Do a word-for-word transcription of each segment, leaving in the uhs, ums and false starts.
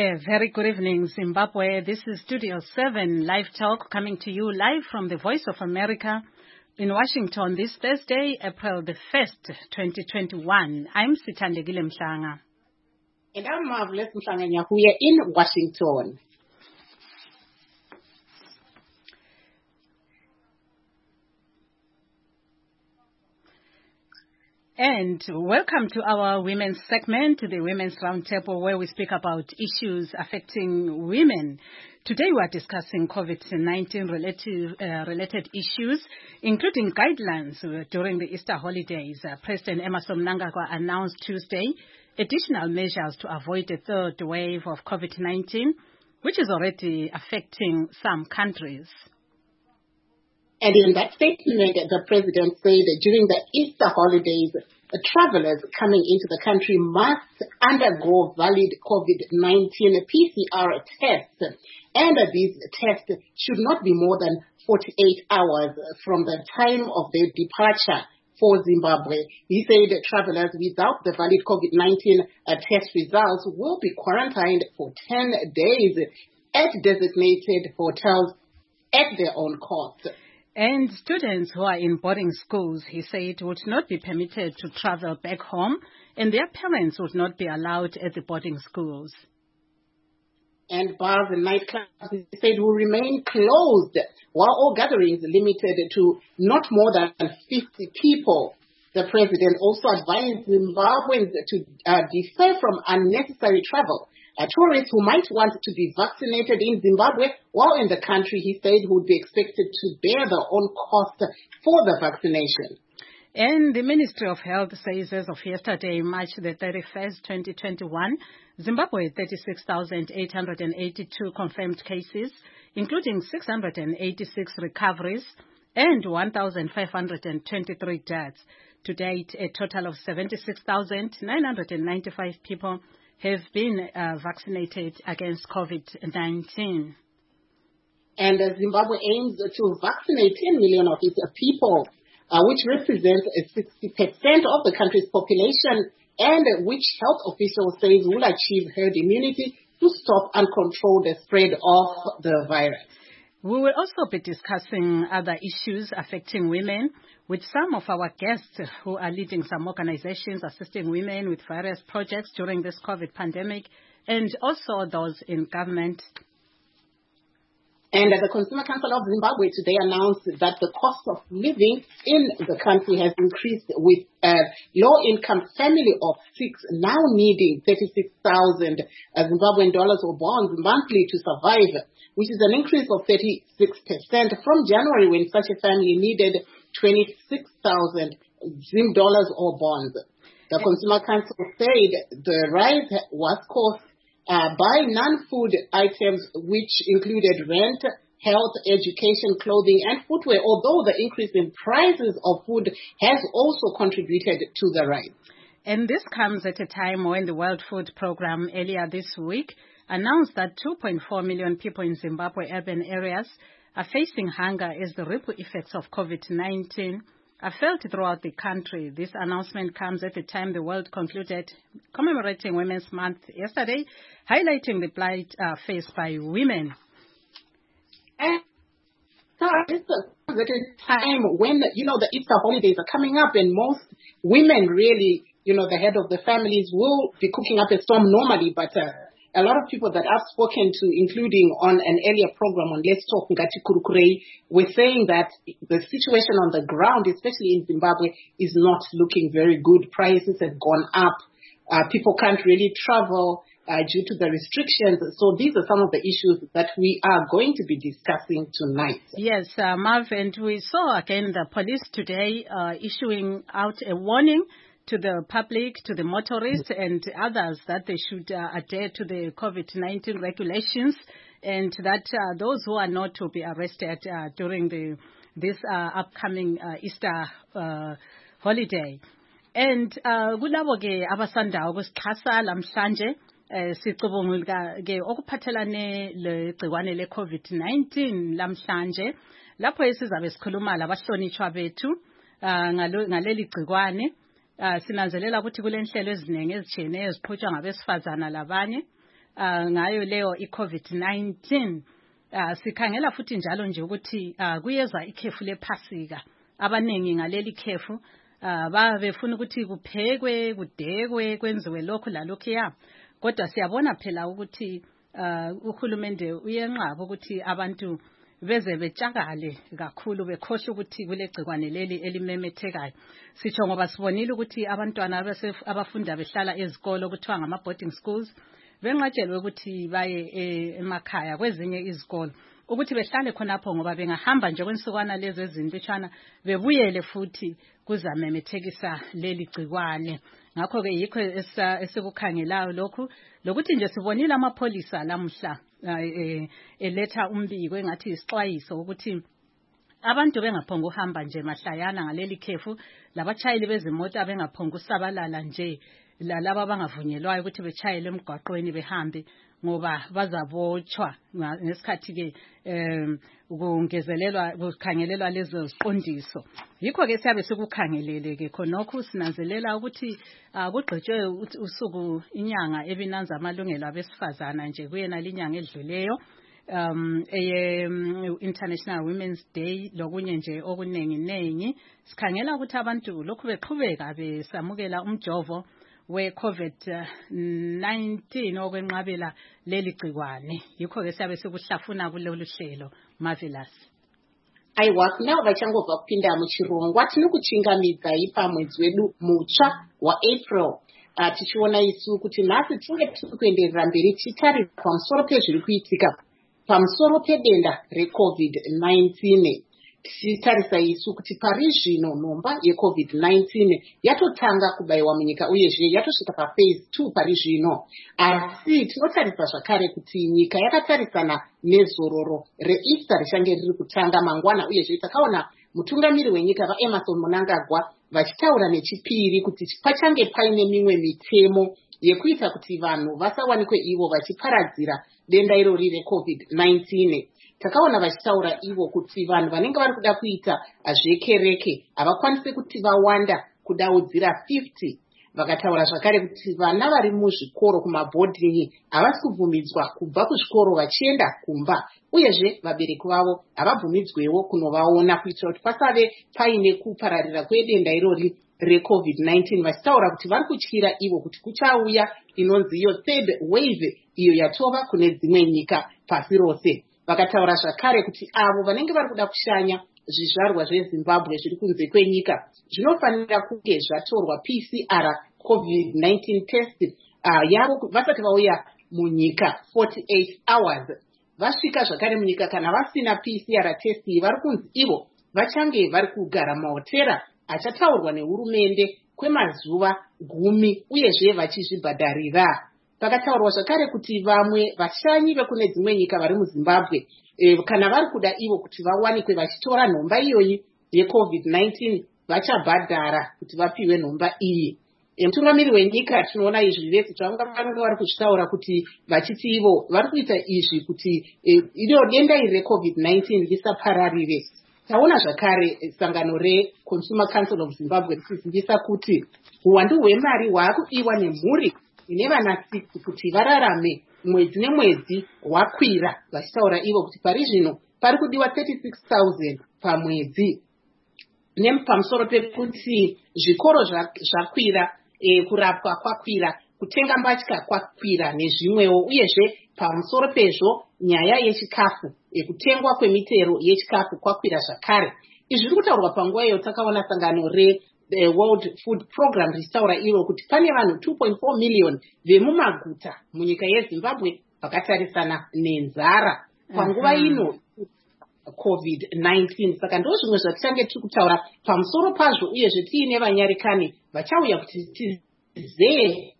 A very good evening, Zimbabwe. This is Studio seven Live Talk coming to you live from the Voice of America in Washington this Thursday, April the first, twenty twenty-one. I'm Sithandegile Mhlanga. And I'm Marvelous Mhlanga Nyahuya in Washington. And welcome to our women's segment, the Women's Roundtable, where we speak about issues affecting women. Today we are discussing COVID nineteen related, uh, related issues, including guidelines during the Easter holidays. Uh, President Emmerson Mnangagwa announced Tuesday additional measures to avoid a third wave of COVID nineteen, which is already affecting some countries. And in that statement, the president said that during the Easter holidays, the travelers coming into the country must undergo valid COVID nineteen P C R tests. And these tests should not be more than forty-eight hours from the time of their departure for Zimbabwe. He said that travelers without the valid COVID nineteen test results will be quarantined for ten days at designated hotels at their own cost. And students who are in boarding schools, he said, would not be permitted to travel back home, and their parents would not be allowed at the boarding schools. And bars and nightclubs, he said, will remain closed, while all gatherings limited to not more than fifty people. The president also advised Zimbabweans to uh, defer from unnecessary travel. Uh, tourists who might want to be vaccinated in Zimbabwe while in the country, he said, would be expected to bear their own cost for the vaccination. And the Ministry of Health says as of yesterday, March the thirty-first, twenty twenty-one, Zimbabwe thirty-six thousand eight hundred eighty-two confirmed cases, including six hundred eighty-six recoveries and one thousand five hundred twenty-three deaths. To date, a total of seventy-six thousand nine hundred ninety-five people have been uh, vaccinated against COVID nineteen. And uh, Zimbabwe aims to vaccinate ten million of its uh, people, uh, which represents uh, sixty percent of the country's population, and uh, which health officials say will achieve herd immunity to stop and control the spread of the virus. We will also be discussing other issues affecting women with some of our guests who are leading some organizations assisting women with various projects during this COVID pandemic, and also those in government. And uh, the Consumer Council of Zimbabwe today announced that the cost of living in the country has increased, with a low-income family of six now needing thirty-six thousand uh, Zimbabwean dollars or bonds monthly to survive, which is an increase of thirty-six percent from January, when such a family needed twenty-six thousand Zim dollars or bonds. The Consumer Council said the rise was caused uh, by non-food items, which included rent, health, education, clothing, and footwear, although the increase in prices of food has also contributed to the rise. And this comes at a time when the World Food Programme earlier this week announced that two point four million people in Zimbabwe urban areas are facing hunger as the ripple effects of COVID nineteen are felt throughout the country. This announcement comes at the time the world concluded commemorating Women's Month yesterday, highlighting the plight uh, faced by women. And so this is at a time when, you know, the Easter holidays are coming up, and most women really, you know, the head of the families will be cooking up a storm normally, but uh, a lot of people that I've spoken to, including on an earlier program on Let's Talk Ngati Kurukurei, were saying that the situation on the ground, especially in Zimbabwe, is not looking very good. Prices have gone up. Uh, people can't really travel uh, due to the restrictions. So these are some of the issues that we are going to be discussing tonight. Yes, uh, Marv, and we saw again the police today uh, issuing out a warning to the public, to the motorists and others, that they should uh, adhere to the COVID nineteen regulations, and that uh, those who are not to be arrested uh, during the this uh, upcoming uh, Easter uh, holiday. And kulabo ke abasanda ukusixhasa lamhlanje sicubungula ke okuphathelane legciwane le COVID nineteen lamhlanje, lapho esizabe sikhuluma labahlonishwa bethu ngaleli gcikwane. Uh, sinanzelela ukuthi kulenhlelo eziningi ezitshiyeneyo eziqhutshwa ngabesifazana labanye uh, ngayo leyo i-COVID nineteen. Uh, sikhangela futhi njalo nje ukuthi uh, kuyeza ikhefu lephasika. Abaningi ngaleli khefu uh, ba befuna ukuthi kuphekwe, kudekwe, kwenziwe lokho lalokhuya. Kodwa siyabona phela ukuthi uh, uhulumende uyenqaba ukuthi abantu beze betshakale kakhulu bekhohle ukuthi kulegcikwane leli elimemethekayo. Sitsho ngoba sibonile ukuthi abantwana abafunda behlala ezikolo kuthiwa ngama boarding schools benqatshelwe ukuthi baye emakhaya kwezinye izikolo ukuthi behlale khonapho ngoba bengahamba nje kwensukwana lezi ezintishana bebuyele futhi kuzamemethekisa leli gcikwane. Ngakho ke yikho esikukhangelayo lokhu lokuthi nje sibonile amapholisa lamhla eletha umbiko engathi isixwayiso ukuthi abantu bengaphonga uhamba nje mahlayana ngaleli khefu, labatshayeli bezimota bengaphonga usabalala nje, lalabo abangavunyelwayo ukuthi betshayele emgwaqweni behambe ngoba bazabotshwa ngesikhathi ke em kungezelelwa kukhangelelwa lezo ziqondiso. Yikho ke siyabe sikukhangelele ke khonokho sinanzelela ukuthi kugqitshwe usuku inyanga ebinanza amalungelo abesifazana nje kuyena linyanga edluleyo um eye International Women's Day lokunye nje okunengi nengi. Sikhangela ukuthi abantu lokhu beqhubeka besamukela umjovo we COVID nineteen okwenqabela leli gcikwane. Yikho ke siyabe sikuhlafuna kulolu hlelo Marvelous. Aiwa kunao vachangobva kupinda muchirongwa tinokuchingamidza ipa mwedzi wedu mutsva waApril. Uh, tichiona isu kuti nhasi tinge tiri kuenderera mberi tichitarira pamusoro pezviri kuitika pamusoro pedenda reCovid nineteen. Tichitarisa isu kuti pari zvino nhomba yeCovid nineteen yatotanga kubayiwa munyika uyezve yatosvika paphase two pari zvino. Asi tinotarisa zvakare kuti nyika yakatarisana nezororo reEaster richange riri kutanga mangwana uyezve takaona mutungamiri wenyika vaEmmerson Mnangagwa vachitaura nechipiri kuti pachange paine mimwe mitemo yekuita kuti vanhu vasawanikwe ivo vachiparadzira denda irori reCovid nineteen. Takaona vachitaura ivo kuti vanhu vanenge vari kuda kuita zvekereke havakwanisi kuti vawanda kudaudzira fifty. Vakataura zvakare kuti vana vari muzvikoro kumabhodhingi havasi kubvumidzwa kubva kuzvikoro vachienda kumba, uyezve vabereki vavo havabvumidzwewo kunovaona kuitira kuti pasave paine kupararira kwedenda irori reCovid nineteen. Vachitaura kuti vari kutyira ivo kuti kuchauya inonzi iyo third wave iyo yatova kune dzimwe nyika pasi rose. Vakataura zvakare kuti avo vanenge vari kuda kushanya zvizvarwa zveZimbabwe zviri kunze kwenyika zvinofanira kunge zvatorwa P C R COVID nineteen test uh, yavo vasati vauya munyika forty-eight hours. Vasvika zvakare munyika kana vasina P C R test vari kunzi ivo vachange vari kugara mahotera achataurwa nehurumende kwemazuva gumi uyezve vachizvibhadharira. Pakataurwa zvakare kuti vamwe vashanyi vekune dzimwe nyika vari muZimbabwe e, kana vari kuda ivo kuti vawanikwe vachitora nhomba iyoyi yeCovid nineteen vachabhadhara kuti vapiwe nhomba iyi. E, mutungamiri wenyika tinoona izvi vese zvavanga vanenge vari kuchitaura kuti vachiti ivo vari kuita izvi kuti e, iro denda iri reCovid nineteen risapararire. Taona zvakare sangano reConsumer Council of Zimbabwe richizimbisa kuti uwandu hwemari hwaakudiwa nemhuri ine vana six kuti vararame mwedzi nemwedzi hwakwira. Vachitaura ivo kuti pari zvino pari kudiwa thirty-six thousand pamwedzi. Nepamusoro pekuti zvikoro zvakwira, e, kurapwa kwakwira, kutenga mbatya kwakwira nezvimwewo, uyezve pamusoro pezvo nyaya yechikafu, e, kutengwa kwemitero yechikafu kwakwira zvakare. Izvi zviri kutaurwa panguva iyo takaona sangano re The World Food Program richitaura iro kuti pane vanhu two point four million vemumaguta munyika yeZimbabwe vakatarisana nenzara panguva ino COVID nineteen. Saka ndo zvimwe zvatichange tiri kutaura pamusoro pazvo uyezve tiine vanyarekani vachauya kuti tizee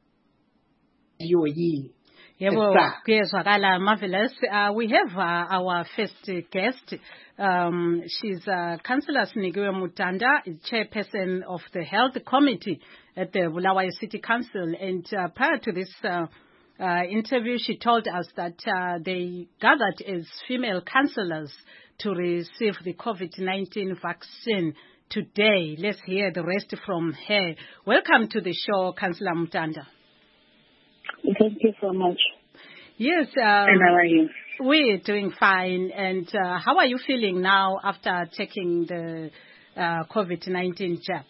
iyoyi. Yebo, kuyezwakala Marvelous. Uh, we have uh, our first guest. Um, she's uh, Councillor Sinikiwe Mutanda, chairperson of the Health Committee at the Bulawayo City Council. And uh, prior to this uh, uh, interview, she told us that uh, they gathered as female councillors to receive the COVID nineteen vaccine today. Let's hear the rest from her. Welcome to the show, Councillor Mutanda. Thank you so much. Yes. Um, and how are you? We're doing fine. And uh, how are you feeling now after taking the uh, COVID nineteen jab?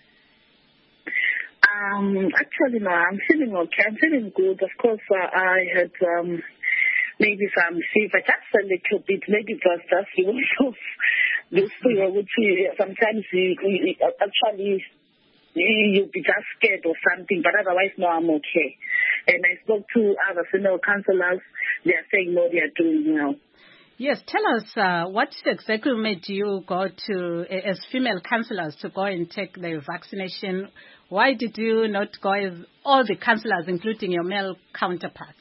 Um, actually, no, I'm feeling okay. I'm feeling good. Of course, uh, I had um, maybe some fever, just a little bit. Maybe it was just because of this fever, which sometimes you, you actually you'll be just scared or something. But otherwise, no, I'm okay. And I spoke to other female counselors. They are saying, no, they are doing well. Yes, tell us uh, what exactly made you go to, as female counselors, to go and take the vaccination? Why did you not go as all the counselors, including your male counterparts?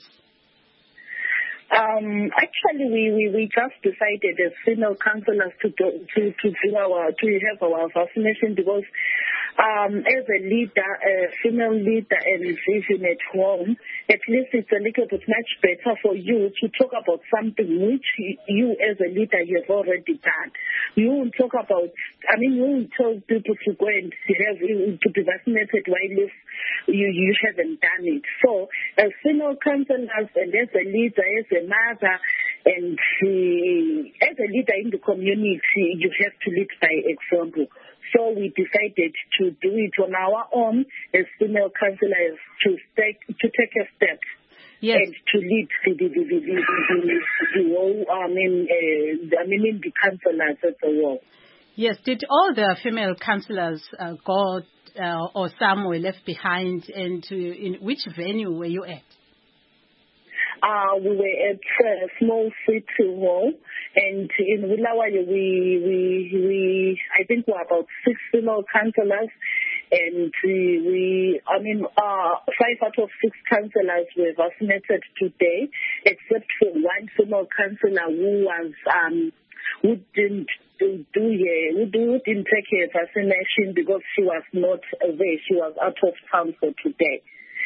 Um, actually, we, we, we just decided as female counselors to do, to to do our to have our vaccination because um, as a leader, a female leader, and even at home, at least it's a little bit much better for you to talk about something which you as a leader you have already done. You will talk about, I mean, you will tell people to go and have to be vaccinated while if you you haven't done it. So, as female counselors and as a leader, as a mother, and uh, as a leader in the community, you have to lead by example. So we decided to do it on our own as female counselors to take to take a step. Yes. And to lead the the the the, the, the, the whole, I mean, uh, I mean, in the counselors as a whole. Yes. Did all the female counselors uh, go, uh, or some were left behind? And uh, in which venue were you at? Uh, we were at a small city hall, and in Bulawayo, we, we, we, I think we're about six female counselors, and we, we I mean, uh, five out of six counselors were vaccinated today, except for one female counselor who was, um, who didn't do, do yeah, who didn't take her vaccination because she was not away. She was out of town for today.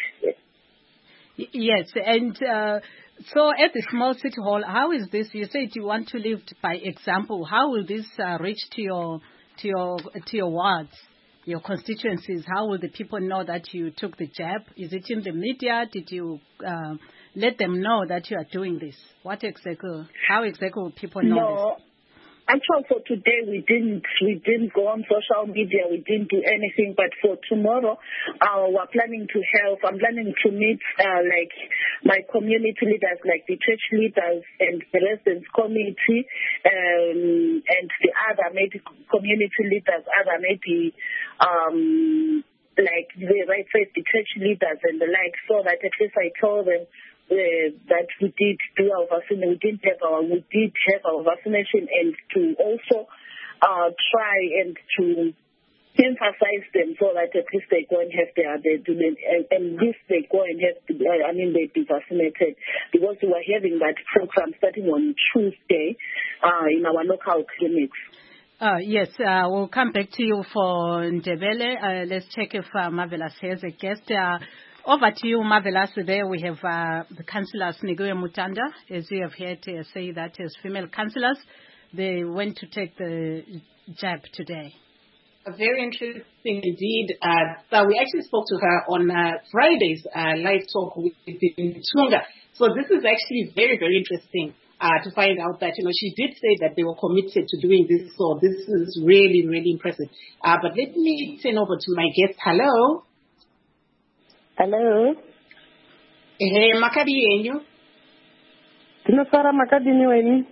Yes, and uh, so at the small city hall, how is this? You said you want to live by example. How will this uh, reach to your to your to your wards, your constituencies? How will the people know that you took the jab? Is it in the media? Did you uh, let them know that you are doing this? What exactly? How exactly will people know no. this? Actually, for today, we didn't we didn't go on social media. We didn't do anything. But for tomorrow, uh, we're planning to help. I'm planning to meet uh, like my community leaders, like the church leaders and the residents committee, um, and the other maybe community leaders, other maybe um, like the right say the church leaders and the like, so that at least I told them. Uh, that we did do our vaccination, we did have our, we did have our vaccination, and to also uh, try and to emphasize them so that at least they go and have their, their and, and at least they go and have, to, I mean, they be vaccinated, because we were having that program starting on Tuesday uh, in our local clinics. Uh, yes, uh, we'll come back to you for Ndebele. Uh, let's check if uh, Marvelous has a guest. Uh, Over to you, Marvelous. There we have uh, the councillors, Niguye Mutanda, as you have heard uh, say that as female councillors, they went to take the jab today. Very interesting indeed. Uh, so we actually spoke to her on uh, Friday's uh, live talk with Tunga. So this is actually very, very interesting uh, to find out that, you know, she did say that they were committed to doing this. So this is really, really impressive. Uh, but let me turn over to my guest. Hello. Hello. Hey, makadi yenyu? Tinofara makadini weni?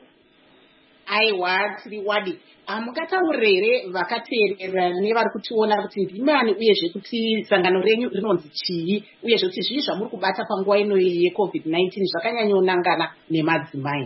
Aiwa, tiri wadi. Mukataurire vakateerera nevari kutiona kuti ndimani uyezve kuti sangano renyu rinonzi chii, uyezve kuti zvii zvamuri kubata panguva ino yecovid nineteen zvakanyanyonangana nemadzimai.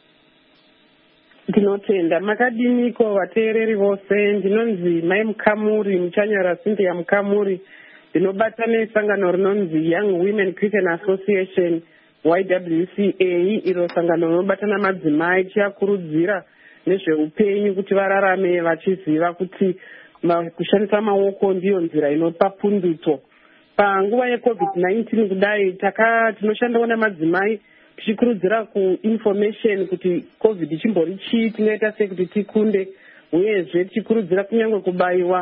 Ndinotenda. Makadiniko vateereri vose? Ndinonzi Mai Mukamuri, Muchanyara Cynthia Mukamuri. Ndinobata nesangano rinonzi Young Women Christian Association Y W C A, iro sangano rinobatana madzimai chiakurudzira nezveupenyu kuti vararame vachiziva kuti kushandisa maoko ndiyo nzira inopa pundutso. Panguva yecovid nineteen kudai taka tinoshandawo namadzimai tichikurudzira kuinformation kuti covid chimbori chii, tinoita sei kuti tikunde, uyezve tichikurudzira kunyange kubayiwa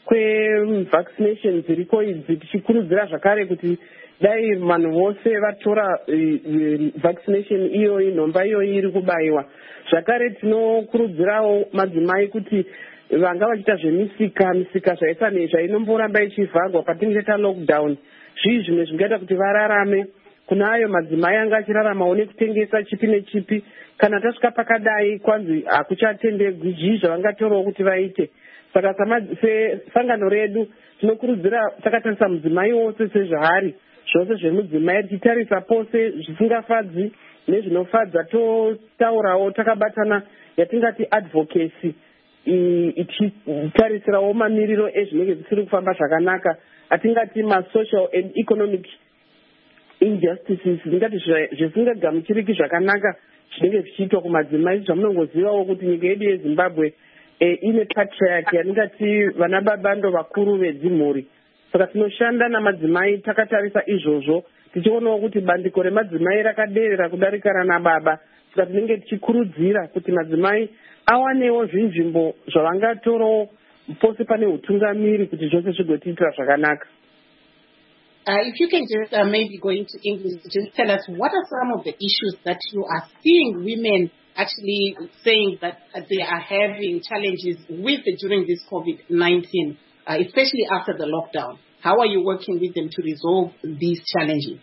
kwevaccination dziriko idzi, tichikurudzira zvakare kuti dai vanhu vose vatora vaccination iyoyi, nhomba iyoyi iri kubayiwa. Zvakare tinokurudzirawo madzimai kuti vanga vachiita zvemisika misika zvainomboramba ichivharwa patinenge ta-lockdown, zvii zvimwe zvingaita kuti vararame. Kuna ayo madzimai anga achiraramawo nekutengesa chipi nechipi, kana tasvika pakadai kwanzi hakuchatendegwi, zvii zvavangatorawo kuti vaite. Saka sesangano redu tinokurudzira, takatarisa mudzimai wose sezvaari, zvose zvemudzimai tichitarisa pose zvisingafadzi nezvinofadza, totaurawo takabatana yatingati advocacy, ichitarisirawo mamiriro ezvinenge zvisiri kufamba zvakanaka, atingati ma-social and economic injustices, zingati zvisingagamuchiriki zvakanaka zvinenge zvichiitwa kumadzimai. Zvamunongozivawo kuti nyika yedu yeZimbabwe e, ine patriarchy yatingati vana baba ndo vakuru vedzimhuri. Saka tinoshanda namadzimai takatarisa izvozvo, tichionawo kuti bandiko remadzimai rakaderera kudarika rana baba. Saka tinenge tichikurudzira kuti madzimai awanewo zvinzvimbo zvavangatorowo pose pane utungamiri kuti zvose zvigotiitira zvakanaka. Uh, if you can just uh, maybe go into English, just tell us what are some of the issues that you are seeing women actually saying that they are having challenges with during this COVID nineteen, uh, especially after the lockdown. How are you working with them to resolve these challenges?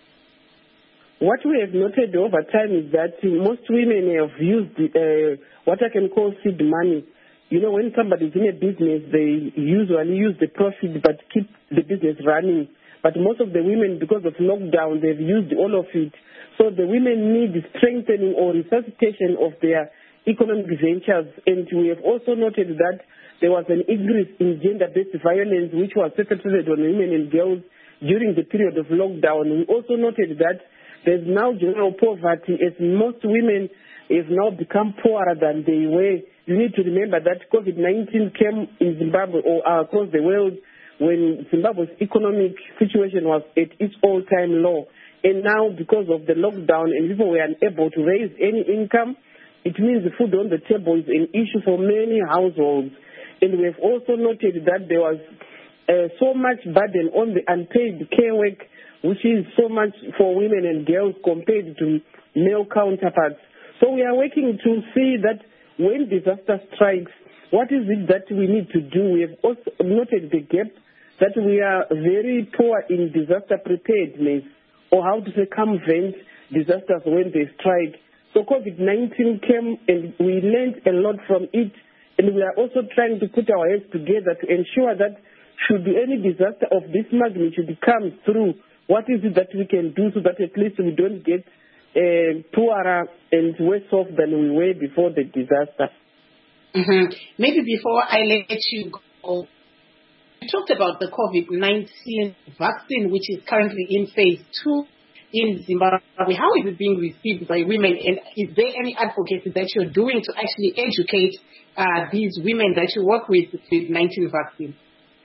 What we have noted over time is that most women have used uh, what I can call seed money. You know, when somebody is in a business, they usually use the profit but keep the business running. But most of the women, because of lockdown, they've used all of it. So the women need strengthening or resuscitation of their economic ventures. And we have also noted that there was an increase in gender-based violence, which was perpetrated on women and girls during the period of lockdown. We also noted that there's now general poverty, as most women have now become poorer than they were. You need to remember that COVID nineteen came in Zimbabwe or across the world when Zimbabwe's economic situation was at its all-time low. And now, because of the lockdown and people were unable to raise any income, it means the food on the table is an issue for many households. And we have also noted that there was uh, so much burden on the unpaid care work, which is so much for women and girls compared to male counterparts. So we are working to see that when disaster strikes, what is it that we need to do? We have also noted the gap that we are very poor in disaster preparedness, or how to circumvent disasters when they strike. So COVID nineteen came and we learned a lot from it, and we are also trying to put our heads together to ensure that should any disaster of this magnitude come through, what is it that we can do so that at least we don't get uh, poorer and worse off than we were before the disaster. Mm-hmm. Maybe before I let you go, you talked about the COVID nineteen vaccine, which is currently in phase two in Zimbabwe. How is it being received by women? And is there any advocacy that you're doing to actually educate uh, these women that you work with with COVID nineteen vaccine?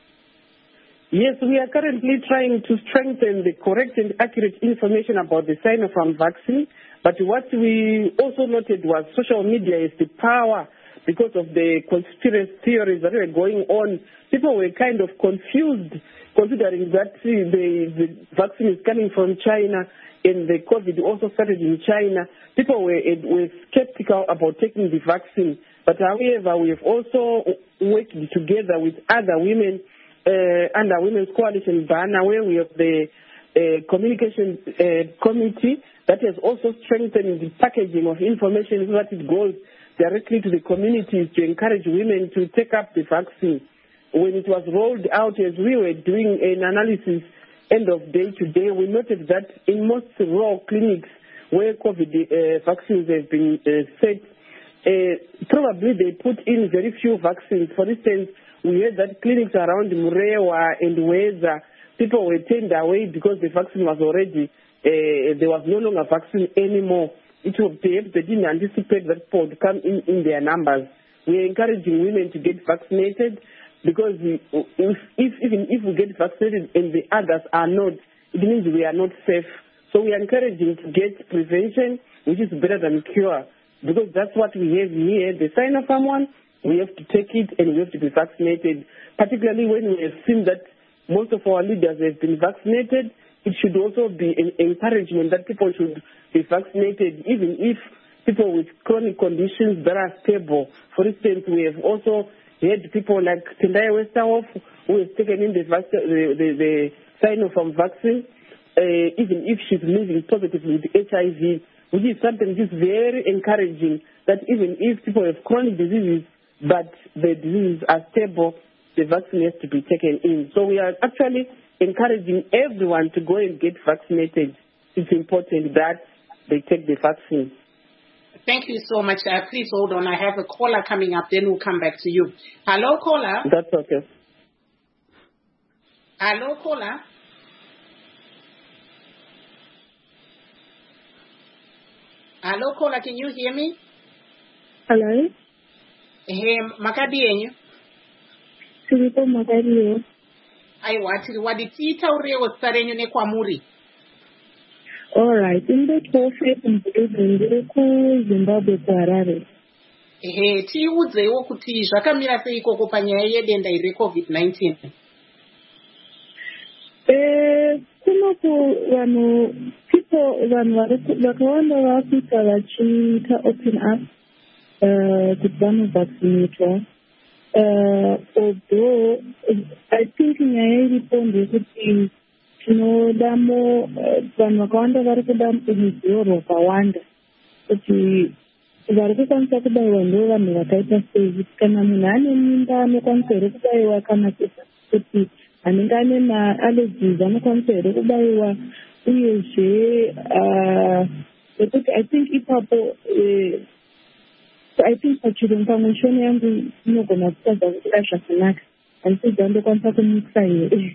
Yes, we are currently trying to strengthen the correct and accurate information about the Sinopharm vaccine. But what we also noted was social media is the power. Because of the conspiracy theories that were going on, people were kind of confused, considering that the, the vaccine is coming from China and the COVID also started in China. People were, were skeptical about taking the vaccine. But however, we have also worked together with other women uh, under Women's Coalition Ghana, where we have the uh, communication uh, committee that has also strengthened the packaging of information so that it goes directly to the communities to encourage women to take up the vaccine. When it was rolled out, as we were doing an analysis end of day to day, we noted that in most rural clinics where COVID uh, vaccines have been uh, set, uh, probably they put in very few vaccines. For instance, we heard that clinics around Murewa and Weza, people were turned away because the vaccine was already, uh, there was no longer vaccine anymore. It would be if they didn't anticipate that people would come in in their numbers. We are encouraging women to get vaccinated because we, if, if, even if we get vaccinated and the others are not, it means we are not safe. So we are encouraging to get prevention, which is better than cure, because that's what we have here, the Sinopharm one we have to take it and we have to be vaccinated, particularly when we have seen that most of our leaders have been vaccinated. It should also be an encouragement that people should be vaccinated, even if people with chronic conditions that are stable. For instance, we have also had people like Tendai Westerhoff, who has taken in the, vac- the, the, the Sinopharm vaccine, uh, even if she's living positively with H I V, which is something which is very encouraging, that even if people have chronic diseases, but the diseases are stable, the vaccine has to be taken in. So we are actually encouraging everyone to go and get vaccinated. It's important that they take the vaccine. Thank you so much. Uh, please hold on. I have a caller coming up, then we'll come back to you. Hello, caller. That's okay. Hello, caller. Hello, caller. Can you hear me? Hello. Hey, makadi yenyu. Siripo makadi. Aiwa, tiri waditiita urewo tsarenyu nekwamuri. All right. In the twelfth ndiri kuZimbabwe kuHarare. Ehe, tiudzewo kuti zvakamira sei ikoko panyaya yedenda iri COVID nineteen. Eh, kunoku vanhu people vanhu vakawanda vakuita vachiita open up uh, kuti vanovaccinatwa. Uh, although I think nyaya iripo ndeyekuti tinodamo vanhu vakawanda vari kuda ruzivo rwakawanda kuti vari kukwanisa kubayiwa ndo vanhu vakaita sei, kuti kana munhu ane mimba anokwanisa here kubayiwa, kana kuti anenge ane maallergies anokwanisa here kubayiwa, uyezve nekuti I think ipapo I think pachirungu pamwe shoni yangu inogona kutadza kuda zvakanaka, handisi ndokwanisa kumikisa here.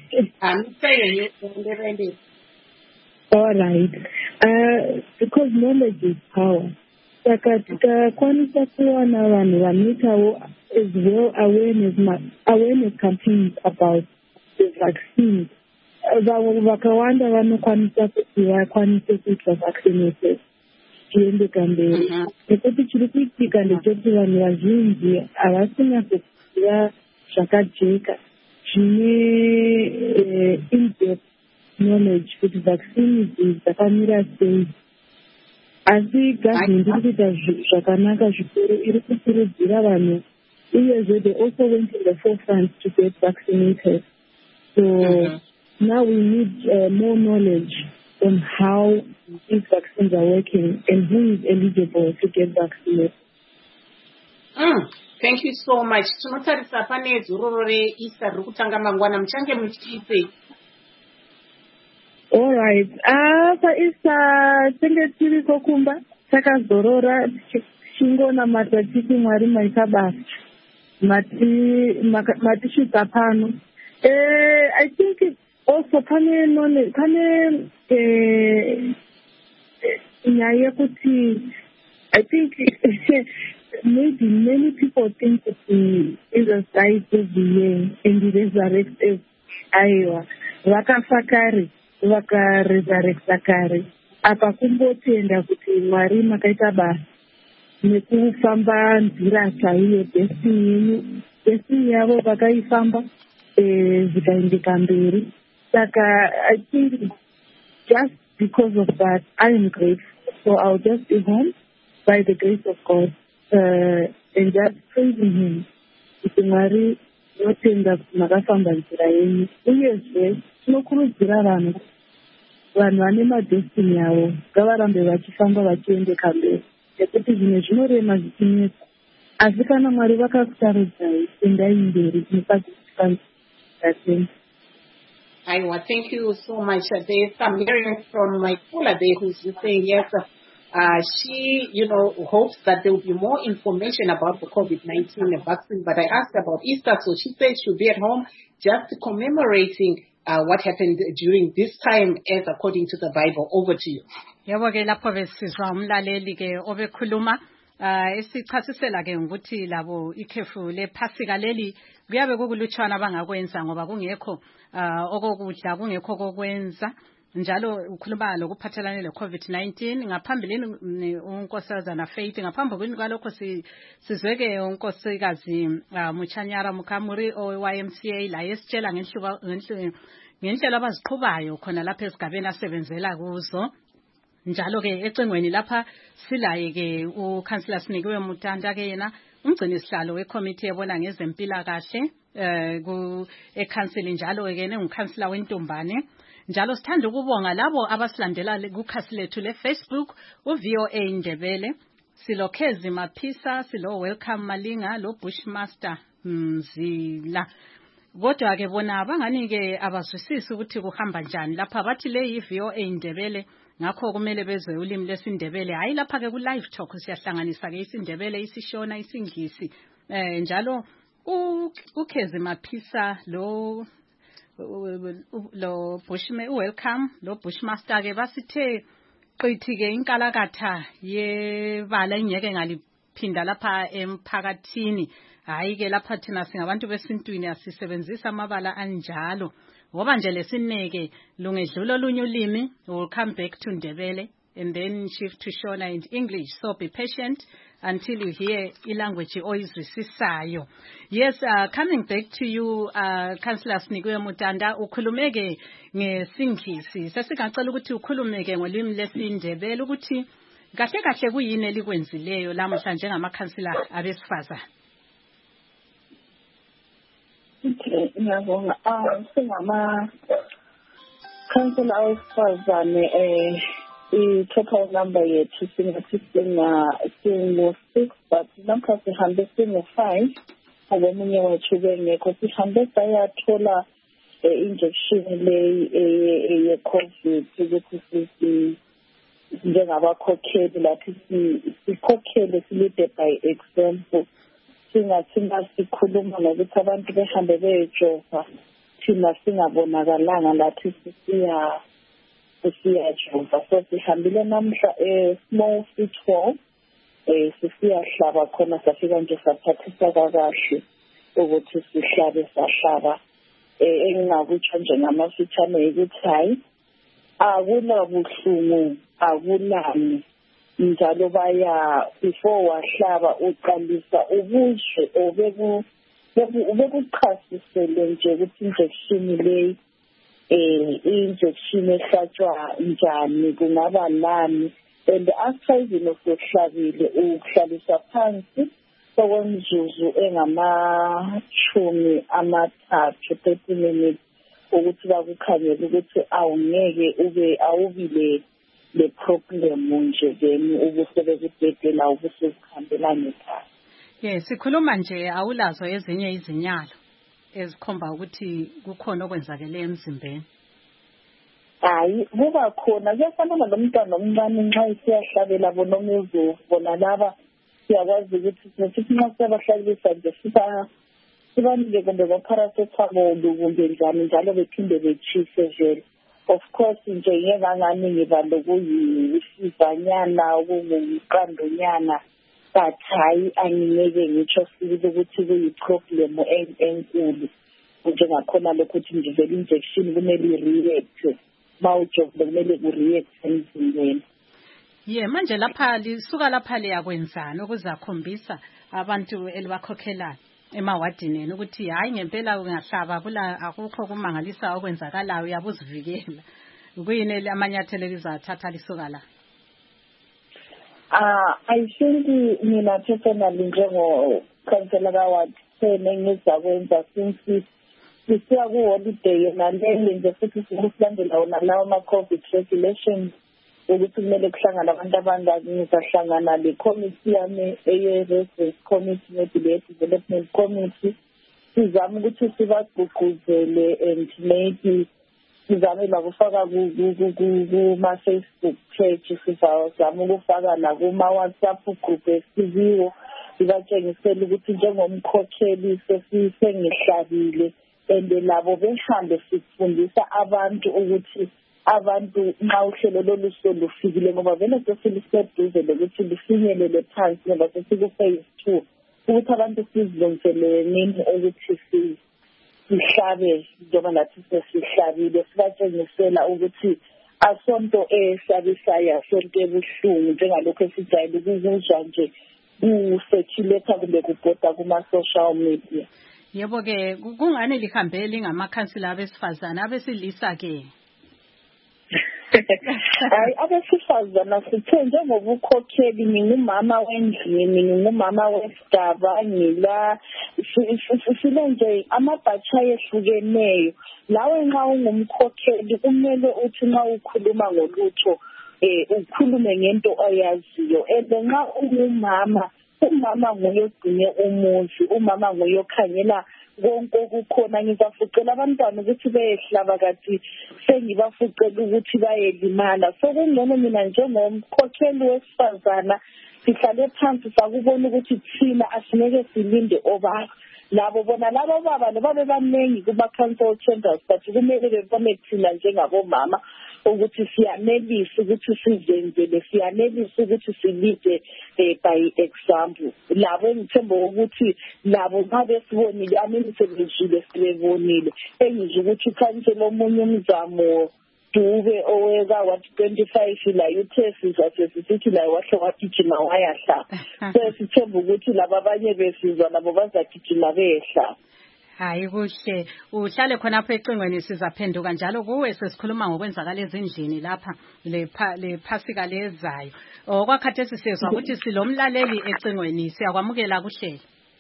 All right. Uh, because knowledge is power. Saka tikakwanisa kuwana vanhu vanoitawo as well awareness, awareness campaigns about the vaccine. Vakawanda vanokwanisa kuti vakwanise kuitwa vaccinated tiendeka mberi. Nekuti chiri kuitika ndechekuti vanhu vazhinji havasi nyatsokuziva zvakajeka zvine in-depth knowledge kuti vaccine idzi dzakamira sei. Asi government iri kuita zvakanaka zvikuru, iri kukurudzira vanhu, uyezve they also went in the forefront to get vaccinated. So mm-hmm. now we need uh, more knowledge on how these vaccines are working and who is eligible to get vaccinated. Mm. Thank you so much. Tinotarisa pane dzororo reEaster riri kutanga mangwana, muchange muchiitei? All right. Ah, paEaster tenge tiri kokumba takazorora tichingona matatiti Mwari maita basa mati matisvika pano. Eh, I think it also pane none pane eh nyaya kuti I think maybe many people think that the Jesus died every year and he resurrected. Aiwa, vakafa kare, vakaresurrecta kare. Apa kumbotenda kuti Mwari makaita basa nekufamba nzira chaiyo destiny yenyu, destiny yavo vakaifamba zikaendeka mberi. Saka I think just because of that, I am grateful. So I'll just be home by the grace of God. Uh, and just praising him. Kuti Mwari notenda kuti makafamba nzira yenyu. Uyezve tinokurudzira vanhu vanhu vane madestiny avo ngavarambe vachifamba vachiendeka mberi, nekuti zvimwe zvinorema zvichinetsa, asi kana Mwari vakakutarudzai endai mberi musakutikana. Aiwa, thank you so much. There's some hearing from my caller there who's saying yes. Uh, she, you know, hopes that there will be more information about the COVID nineteen vaccine. But I asked about Easter, so she said she'll be at home just commemorating uh, what happened during this time, as according to the Bible. Over to you. Yebo ke lapho besizwa umlaleli ke obekhuluma esichasisela ke ukuthi labo ikhefu lephasika leli kuyabe kukulutshwana abangakwenza ngoba kungekho okokudla, kungekho kokwenza. njalo ukhuluma lokuphathelane le COVID nineteen. Ngaphambilini unkosazana Faith, ngaphambi kwalokho sizweke unkosikazi Muchanyara Mukamuri o-Y M C A la esitshela ngendlela abaziqhubayo khona lapha esigabeni asebenzela kuzo. Njalo ke ecengweni lapha silaye ke uCouncillor Sinikiwe Mutanda ke yena umgcini sihlalo weCommittee ebona ngezempilakahle eh ku eCouncil njalo ke ngumcouncillor wentombane. Njalo sithanda ukubonga labo abasilandela kukhasi lethu leFacebook uV O A Ndebele, Silokhezi Maphisa, silo Welcome Malinga, lo Bushmaster Mzila. Kodwa ke bona abangani ke abazwisisi ukuthi kuhamba njani lapha, bathi le yi-V O A Ndebele ngakho kumele bezwe ulimi lesindebele. Hayi lapha ke ku live talk siyahlanganisa ke isindebele, isishona, isingisi. Eh njalo uKhezi Maphisa lo lo Bushme welcome lo Bushmaster ke basithe qithi ke inkalakatha yebala ingeke ngaliphinda lapha emphakathini. Hayi ke lapha thina singabantu besintwini asisebenzisa amabala anjalo, ngoba nje lesineke lungedlula olunye ulimi, will come back to Ndebele and then shift to Shona in English. So be patient until you hear ilanguage oyizwisisayo. Yes, uh, coming back to you, uh, Councillor Sinikiwe Mutanda, ukhulumeke ngesingisi. Sesingacela ukuthi ukhulumeke ngolimi lesindebele ukuthi kahle kahle kuyini elikwenzileyo lamuhla njengamakhansila abesifazana. Okay, ngiyabonga. Ah, singama councillor abesifazane eh i-total number yethu singathi singu-six, but namkha sihambe singu-five. Omunye wethu bengekho, sihambe sayathola injection leyi ye-COVID ukuthi njengabakhokheli lathi sikhokhele silide by example. Singathina sikhuluma ngokuthi abantu behambe beyejova, thina singabonakalanga lathi sisiya siyajova. So sihambile namhla small fit hall eh sisiyahlaba khona, safika nje saphathisa kakahle ukuthi sihlabe sahlaba. Eh engingakutsho nje ngamafitshane ukuthi hayi akunabuhlungu akulani, njalo baya before wahlaba uqalisa ubuzwe obeku ubekuchasisele nje ukuthi injection leyi eh injection ehlatshwa njani, kungaba nani, and after izinto sokuhlabile ukuhlalisa phansi sokwemzuzu engamashumi amathathu thirty minutes ukuthi bakukhanyele ukuthi awungeke ube awubile le problem nje then ubusebekudedela ubusukhambela ngekhaya. Yes, sikhuluma nje awulazo ezinye izinyalo ezikhomba ukuthi kukhona okwenzakele emzimbeni. Hayi kuba khona kuyafana nomntwana omncane nxa isiyahlabela bona umuzo bona laba siyakwazi ukuthi sithi nxa siyabahlabisa nje siba sibanike kumbe ngo-paracetamol kumbe njani njalo bephinde bechise vele. Of course nje ngengangani ngibalo kuyisivanyana okungumqandonyana, but hayi angingeke ngitsho sibili ukuthi kuyi-problem enkulu njengakhona lokho ukuthi nje vele injection kumele i-react mawujovule kumele ku-react emzimbeni. Ye manje lapha lisuka lapha liyakwenzani ukuzakhombisa abantu elibakhokhelayo emawadini ukuthi hayi ngempela ungahlaba kula akukho kumangalisa okwenzakalayo, uyabuzivikela kuyini amanyathelo elizathatha lisuka la? Ah, I think mina personally njengo councillor kaWard sengizakwenza since sisiya ku holiday nalele nje futhi sikulandela wona lawo ama-COVID regulations ukuthi kumele kuhlangana abantu abangaki. Ngizahlangana le committee yami eye-residence committee ne development committee, sizame ukuthi sibagqugquzele and maybe sizame bakufaka kuma-Facebook page, sizame ukufaka nakuma-WhatsApp group esiziwo, sibatshengisele ukuthi njengomkhokheli sengihlabile and labo behambe sifundisa abantu ukuthi abantu nxa uhlelo loluso lufikile, ngoba vele sesiliseduze lokuthi lufinyelele phansi ngoba sesiku-phase two, ukuthi abantu sizilungiselele nini ukuthi sihlabe njengoba nathi sesihlabile, sibatshengisela ukuthi asonto esabisayo asonto ebuhlungu njengalokho esijayele ukuzwa nje usekhileka kumbe kubhoda kuma-social media. Yebo-ke kungani lihambe lingamakhansila abesifazane abesilisa-ke? Hayi, abesifazana sithe njengoba ukhokheli ngingumama wendlini ngingumama wesigaba ngila sile nje amabhatsha ayehlukeneyo. Lawe nxa ungumkhokheli kumele uthi nxa ukhuluma ngolutho eh ukhulume ngento oyaziyo. Ende nxa ungumama, umama nguye ogcine umuzi, umama nguye okhangela konke okukhona. Ngizafucela abantwana ukuthi beyehlaba kathi sengibafucela ukuthi bayelimala. So kungcono mina njengomkhokheli wesifazana sihlale phansi sakubona ukuthi thina asineke silinde obaba. Labo bona labo baba babe banengi kuma-council chambers but kumele bebone thina njengabomama ukuthi siyanelisa ukuthi sizenzele, siyanelisa ukuthi silide by example. Labo engithemba ukuthi labo nxa besibonile amini sebezile sibebonile. Engizwe ukuthi ukhansela omunye umzamo Dube oweka wathi twenty-five la uthesi sathi sithi la wahle wagijima wayahla. Sesithemba ukuthi laba abanye besizwa labo bazagijima behla. Hayi kuhle, uhlale khona apha ecingweni sizaphenduka njalo kuwe sesikhuluma ngokwenzakala ezindlini lapha le le phasika lezayo. Okwakhathesi siyezwa ukuthi silomlaleli ecingweni, siyakwamukela kuhle.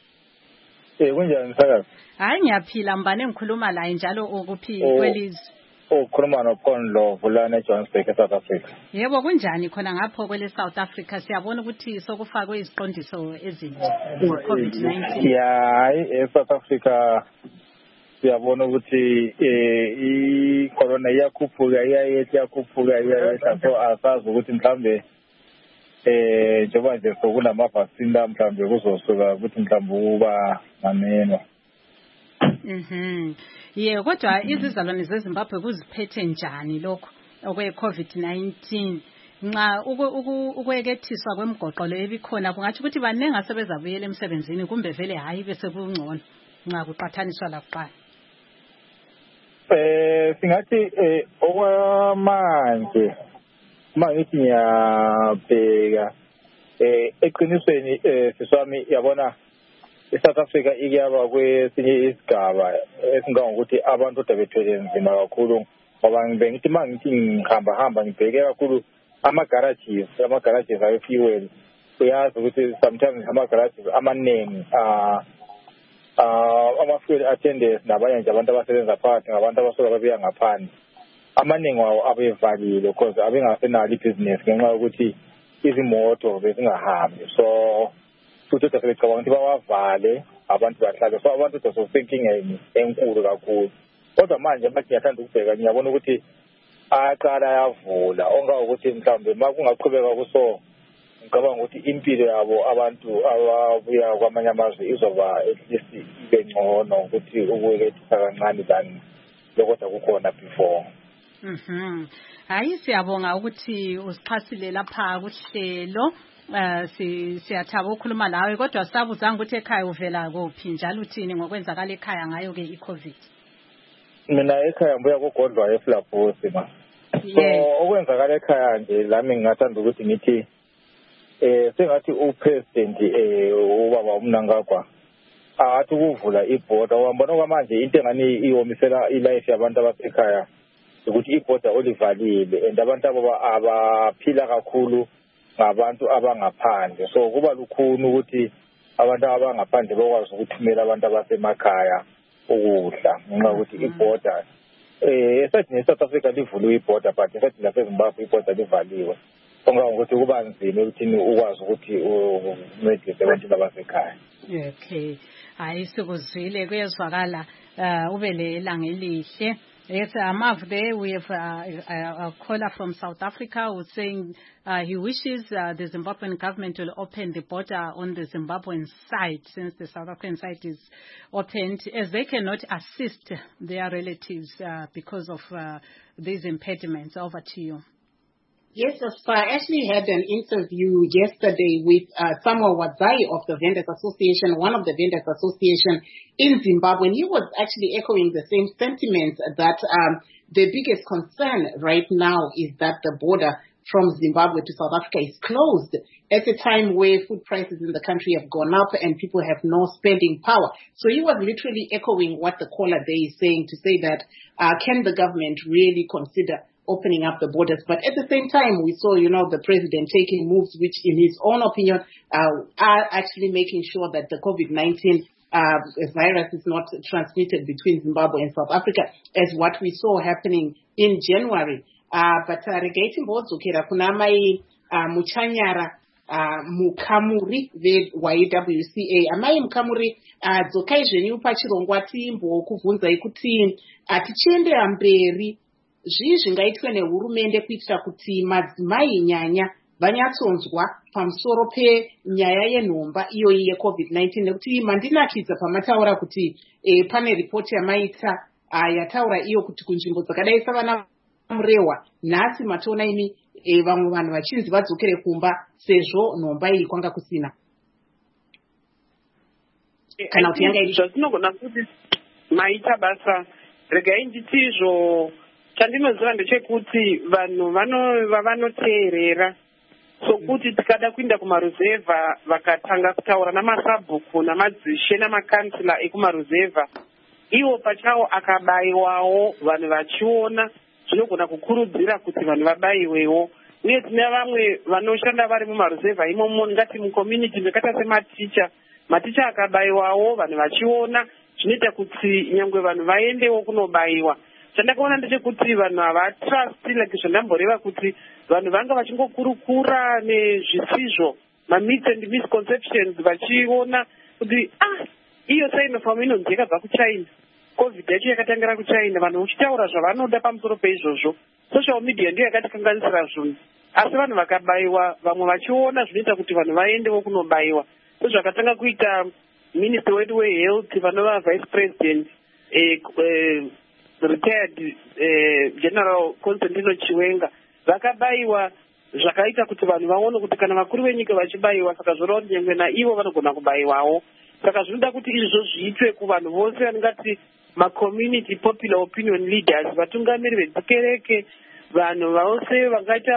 Eh kunjani sakazi? Hayi ngiyaphila, mbane ngikhuluma la njalo ukuphi kwelizwe. Ukhuluma noPhondlo Vulane eJohannesburg eSouth Africa. Yebo kunjani khona ngapho kwele South Africa? Siyabona ukuthi sokufakwe iziqondiso ezintsha ze-COVID nineteen. Yeah, eSouth Africa siyabona ukuthi eh i-corona iyakhuphuka iyayehla iyakhuphuka iyayehla, so asazi ukuthi mhlambe eh njengoba nje sokunama vaccine mhlambe kuzosuka ukuthi mhlambe uba ngameno. Mhm. Ye kodwa izizalwane zeZimbabwe kuziphethe njani lokho okwe COVID nineteen? Nxa ukwekethiswa kwemgoqo le ebikhona kungathi ukuthi banenge asebezabuyela emsebenzini kumbe vele hayi bese kungcono nxa kuqhathaniswa la kuqala. Eh singathi eh okwamanje mangithi ngiyabheka eh eqinisweni eh siswami yabona eSouth Africa ikuyaba kwesinye isigaba esingangokuthi abantu odabethwele nzima kakhulu ngoba ngibengithi mangithi ngihamba hamba ngibheke kakhulu ama-garages ama-garages awe-fuel. Uyazi ukuthi sometimes ama-garages amaningi ama-fuel attendants nabanye nje abantu abasebenza phakathi ngabantu abasuka babuya ngaphandle, amaningi wawo abevalile because abengasenalo ibhizinesi ngenxa yokuthi izimoto bezingahambi. So futhi sesicabanga ukuthi bawavale abantu bahlale, so abantu sesenkingeni enkulu kakhulu. Kodwa manje manje ngiyathanda ukubheka ngiyabona ukuthi aqala yavula onga ukuthi mhlawumbe makungaqhubeka kuso ngicabanga ukuthi impilo yabo abantu ababuya kwamanye amazwe izoba at least ibe ngcono ukuthi ukwekethisa kancane than lokho kukhona before. Mhm. Hayi siyabonga ukuthi usixhasile lapha kuhlelo. Uh, si siyathaba ukukhuluma lawe kodwa sabuzanga ukuthi ekhaya uvela kuphi njalo uthini ngokwenzakala ekhaya ngayo ke iCovid. Mina ekhaya mbuya kogodlwa eFlaposi ma. So okwenzakala ekhaya nje lami ngingathanda ukuthi ngithi eh sengathi upresident eh ubaba uMnangagwa athi ukuvula iborder wambona kwamanje into engani iwomisela ilife yabantu abasekhaya ukuthi iborder olivalile and abantu abo abaphila kakhulu ngabantu abangaphandle, so kuba lukhuni ukuthi abantu abangaphandle bakwazi ukuthumela abantu abasemakhaya ukudla ngenxa ukuthi iborder eh esathi neSouth Africa livulwe iborder but esathi laseZimbabwe iborder livaliwe. Onga ukuthi kuba nzima ukuthi ukwazi ukuthi uncedise abantu abasekhaya. Okay, hayi sikuzwile kuyezwakala ube lelanga elihle. Yes, Amav, there we have uh, a, a caller from South Africa who's saying uh, he wishes uh, the Zimbabwean government will open the border on the Zimbabwean side since the South African side is opened, as they cannot assist their relatives uh, because of uh, these impediments. Over to you. Yes, so I actually had an interview yesterday with uh, Samuel Wadzai of the Vendors Association, one of the Vendors Association in Zimbabwe, and he was actually echoing the same sentiments that um, the biggest concern right now is that the border from Zimbabwe to South Africa is closed at a time where food prices in the country have gone up and people have no spending power. So he was literally echoing what the caller there is saying, to say that uh, can the government really consider opening up the borders? But at the same time, we saw, you know, the president taking moves which, in his own opinion, uh, are actually making sure that the COVID nineteen uh, virus is not transmitted between Zimbabwe and South Africa, as what we saw happening in January. Uh, but regating bodzokera kuna mai muchanyara mukamuri ve-Y W C A. Amai mukamuri dzokai zvenyu pachirongwa timbokubvunzai kuti tichiendera mberi zvii zvingaitwe nehurumende kuitira kuti madzimai nyanya vanyatsonzwa pamusoro penyaya yenhomba iyoyi yecovid nineteen, nekuti mandinakidza pamataura kuti e, pane ripoti yamaita yataura iyo kuti kunzvimbo dzakadai savana murehwa nhasi matoona imi e, vamwe vanhu vachinzi vadzokere kumba sezvo nhomba iyi kwanga kusina. Kana kuti yanga iri zvatinogona kuti maita basa regai nditi izvo. Chandinoziva ndechekuti vanhu vanoteerera, sokuti tikada kuinda kumaruzevha vakatanga kutaura namasabhuku namadzishe namakansila ekumaruzevha, iwo pachavo akabayiwawo vanhu vachiona, zvinogona kukurudzira kuti vanhu vabayiwewo. Uye tine vamwe vanoshanda vari mumaruzevha imomo, ngati mucommunity mekata sematicha, maticha akabayiwawo vanhu vachiona, zvinoita kuti nyangwe vanhu vaendewo kunobayiwa. Chandakaona ndechekuti vanhu havatrust, like zvandamboreva kuti vanhu vanga vachingokurukura nezvisizvo, mamyths and misconceptions, vachiona kuti ah iyo Sinopharm inonzi yakabva kuChina, covid yacho yakatangira kuChina, vanhu vachitaura zvavanoda pamusoro peizvozvo. Social media ndiyo yakatikanganisira zvinhu, asi vanhu vakabayiwa, vamwe vachiona, zvinoita kuti vanhu vaendewo kunobayiwa. Zvakatanga kuita minister wedu wehealth, vanova vice president eh, eh, retired eh, General Constantino Chiwenga, vakabayiwa, zvakaita kuti vanhu vaone kuti kana vakuru venyika vachibayiwa, saka zvoreva kuti nyangwe naivo vanogona kubayiwawo. Saka zvinoda kuti izvo zviitwe kuvanhu vose vanongati macommunity popular opinion leaders, vatungamiri vedzikereke, vanhu vose vangaita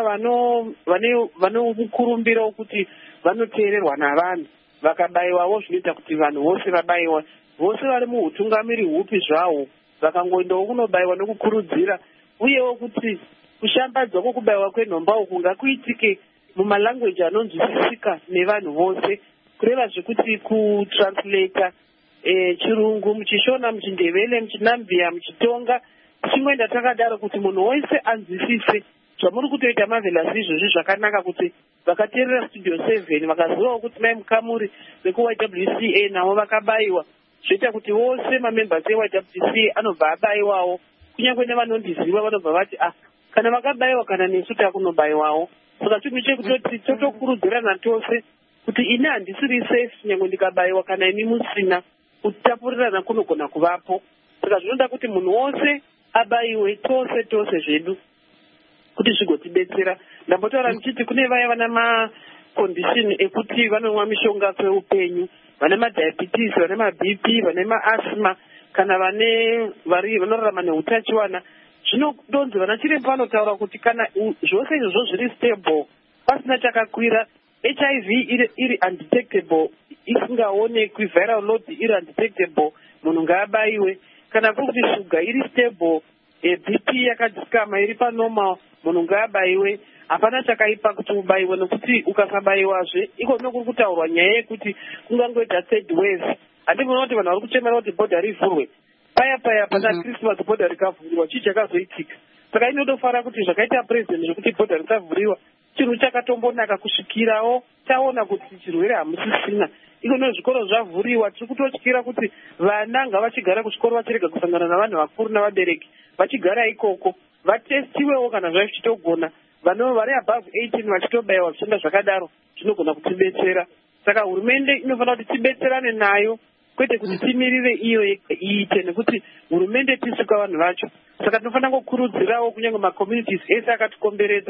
vane mukurumbira wokuti vanoteererwa navanhu, vakabayiwawo, zvinoita kuti vanhu vose vabayiwa, vose vari muhutungamiri hupi zvahwo vakangoendawo kunobayiwa nokukurudzira, uyewo kuti kushambadzwa kwokubayiwa kwenhomba uku ngakuitike mumalanguage anonzwisisika nevanhu vose, kureva zvekuti kutranslata eh, chirungu muchishona, muchindevele, muchinambia, muchitonga, tichingoenda takadaro kuti munhu wese anzwisise zvamuri kutoita marvelous izvozvi. Zvakanaka kuti vakateerera studio seven vakazivawo kuti mai mukamuri veku-Y W C A navo vakabayiwa, zvoita kuti vose mamembers e-Y W C A anobva abayiwawo, kunyange nevanondiziva vanobva vati ah kana vakabayiwa kana nesu takunobayiwawo. Saka chinhu chekutoti totokurudzirana tose kuti ini handisiri safe nyange ndikabayiwa kana imi musina, kutapurirana kunogona kuvapo. Saka zvinoda kuti munhu wose abayiwe, tose tose zvedu, kuti zvigotibetsera. Ndambotaura ndichiti kune vaya vana macondition ekuti vanomwa mishonga kweupenyu, vane madiabetes, vane maB P, vane maasthma, kana vane vari vanorarama neutachiwana. Zvinodonzi vana chiremba vanotaura kuti kana zvose izvozvo zviri stable, pasina chakakwira, H I V iri, iri undetectable, isingaonekwi, viral load iri undetectable, munhu ngaabayiwe. Kana kuti shuga iri stable, e, B P yakadzikama iri panormal, munhu ngaabayiwe. Hapana chakaipa kuti ubayiwe, nokuti ukasabayiwazve iko nokuri kutaurwa nyaya yekuti kungangoita third wave. Handimboona kuti vanhu vari kuchemera kuti bhodha rivhurwe. Paya paya pana Christmas bhodha rikavhuriwa, chii chakazoitika? Saka inodofara kuti zvakaita president zvokuti bhodha risavhuriwa chinhu chakatombonaka kusvikirawo taona kuti chirwere hamusisina. Ikono zvikoro zvavhuriwa, tiri kutotyira kuti vana ngavachigara kuchikoro vachirega kusangana navanhu vakuru navabereki, vachigara ikoko vatestiwewo kana zvavichitogona. Vanhu vari above eighteen vachitobayiwa zvichenda zvakadaro, zvinogona kutibetsera. Saka hurumende inofanira kuti tibetserane nayo, kwete kuti timirire iyo iite, nekuti hurumende tisuka vanhu vacho. Saka tinofanira kukurudzirawo kunyange macommunities ese akatikomberedza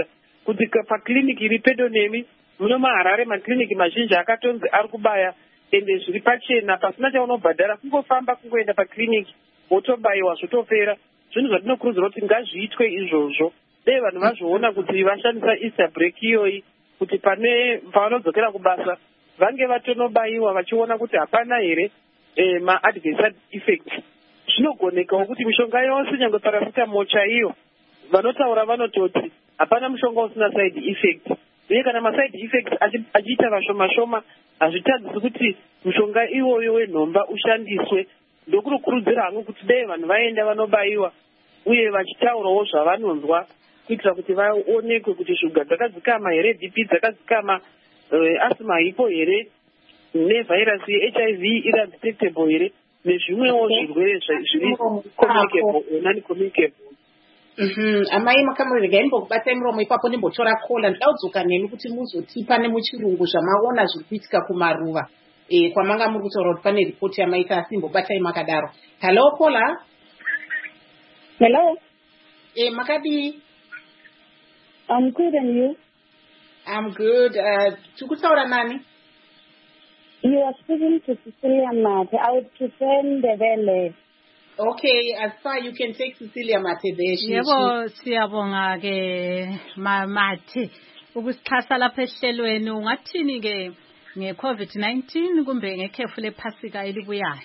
kuti pakliniki iri pedo nemi muno maharare makliniki mazhinji akatonzi ari kubaya ende zviri pachena pasina chaunobhadhara kungofamba kungoenda pakliniki wotobayiwa zvotopera. Zvinhu zvatinokurudzirwa kuti ngazviitwe izvozvo dei vanhu vazvoona kuti vashandisa Easter break iyoyi kuti pane pavanodzokera kubasa vange vatonobayiwa vachiona kuti hapana here eh, ma-adverse effect. Zvinogonekawo kuti mishonga yose nyange paracetamol chaiyo vanotaura vanototi hapana mushonga usina side effect, uye kana maside effects achiita vashoma shoma hazvitadzisi kuti mushonga iwoyo wenhomba ushandiswe. Ndokunokurudzira hangu kuti dei vanhu vaenda vanobayiwa uye vachitaurawo zvavanonzwa kuitira kuti vaonekwe kuti shuga dzakadzikama here, B P dzakadzikama, uh, asthma ipo here, nevhairasi ye-H I V iri undetectable here, nezvimwewo zvirwere zviri communicable non communicable. Mhm, amai makamurega imbokubata muromo ipapo ndimbotora kola ndidzaudzoka nemi kuti muzotipa nemuchirungu zvamaona zviri kuitika kumaruva eh kwamanga muri kutaura kuti pane ripoti yamaita asi imbobatai makadaro. Hello Paula. Hello. Eh makadi. I'm good, and you? I'm good. Uh, tukutaura nani? You are speaking to Cecilia Mate. I would prefer Ndebele. Okay, as far you can take Cecilia Mate there. Yebo siyabonga ke Mate. Ukusixhasa lapha ehlelweni ungathini ke nge-COVID nineteen kumbe ngekhefu lephasika elibuyayo?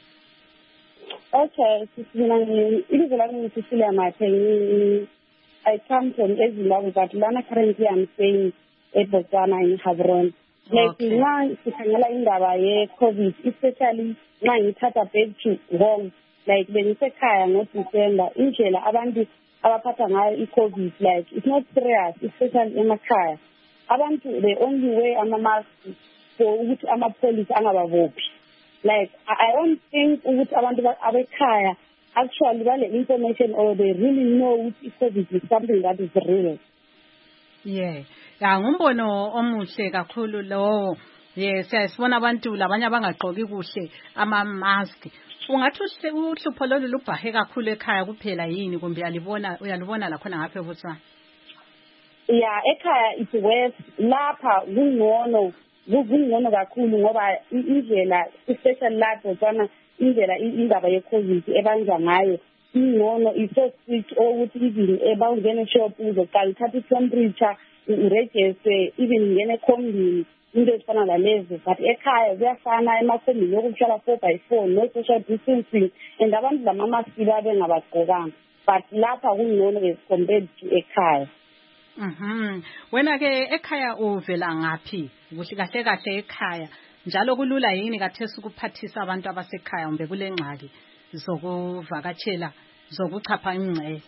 Okay, Cecilia, ilizwe lami ngiCecilia Mate. I come from eZimbabwe, but lana currently I'm staying at Botswana in Havron. Like nxa sikhangela indaba ye-COVID, especially nxa ngithatha back to home, like bengisekhaya ngoDisemba, indlela abantu abaphatha ngayo i-COVID, like it's not serious, especially emakhaya. Abantu, the only way ama-mask for ukuthi ama-police angababophi. Like I don't think ukuthi abantu abekhaya actually vale information or they really know if COVID is something that is real. Yeah. Ya ngumbono omuhle kakhulu lo. Yes, siyasibona abantu labanye abangaqoki kuhle ama mask. Ungathi uhlupho lolu lubhahe kakhulu ekhaya kuphela yini kumbe uyalibona uyalibona la khona ngapha eBotswana? Yeah, ekhaya it's worse. Lapha kungcono, kungcono kakhulu ngoba indlela especially la Botswana indlela indaba ye-COVID ebanjwa ngayo ingcono iso strict ukuthi even ebawungena eshop uzoqala uthatha i-temperature uregister even ngene ekhombini into ezifana nalezo, but ekhaya kuyafana emakhombini yokuhlala four by four no social distancing and abantu lamamaski babe ngabagqokanga, but lapha kungcono as compared to ekhaya. Mhm. Wena ke ekhaya uvela ngaphi? Kuhle kahle kahle ekhaya. Njalo kulula yini kathesi ukuphathisa abantu abasekhaya umbe kule ngxaki zokuvakatshela zokuchapha ingcele?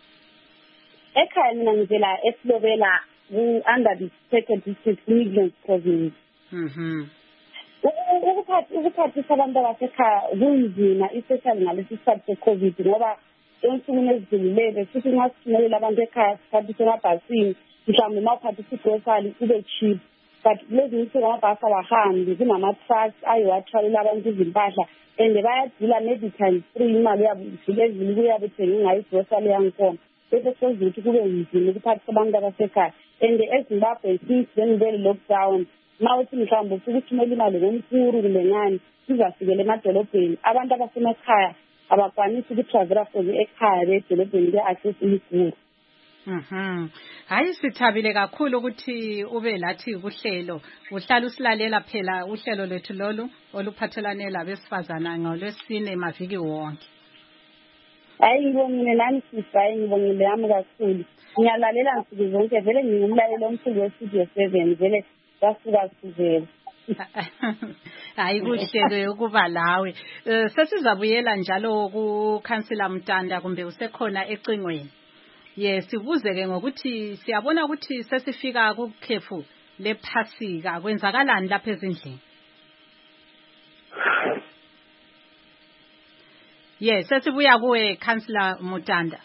Ekhaya mina ngivela eSlobela under the Second District Midrand Province. Mhm. Ukuphathisa abantu abasekhaya kunzima especially ngalesi sikhathi se-COVID ngoba ensukwini ezidlulile futhi ngasithumelela abantu ekhaya sikhathi emabhasini mhlawumbe uma uphathisa igrosari kube cheap. But lezi nsuku amabhasi awahambi kunama-trucks ayiwathwalela abantu izimpahla and bayadila maybe times three imali yabo ezili kuyabe uthenga ngayo igrosari yangikhona bese sokuze ukuthi kube nzima ukuphathisa abantu abasekhaya. And eZimbabwe since then very lockdown ma uthi mhlawumbe ufika uthumela imali ngomkhuru kumbe ngani izafikela emadolobheni abantu abasemakhaya abakwanisi ukutravela from ekhaya bedolobheni be-access imikuru. Mhm. Hayi sithabile kakhulu ukuthi ube lathi kuhlelo. Uhlala usilalela phela uhlelo lethu lolu oluphathelane labesifazana ngolwesine maviki wonke. Hayi ngibongile nami sifayi ngibongile yami kakhulu. Ngiyalalela nsuku zonke vele ngingumlaleli omkhulu we-Studio seven vele basuka sizela. Hayi kuhlelo ukuba lawe. Sesizabuyela njalo ku Councillor Mtanda kumbe usekhona ecingweni. Yes, sibuze ke ngokuthi siyabona ukuthi sesifika kukhefu lephasika kwenzakalani lapha ezindlini? Yes, sesibuya kuwe Councillor Mutanda.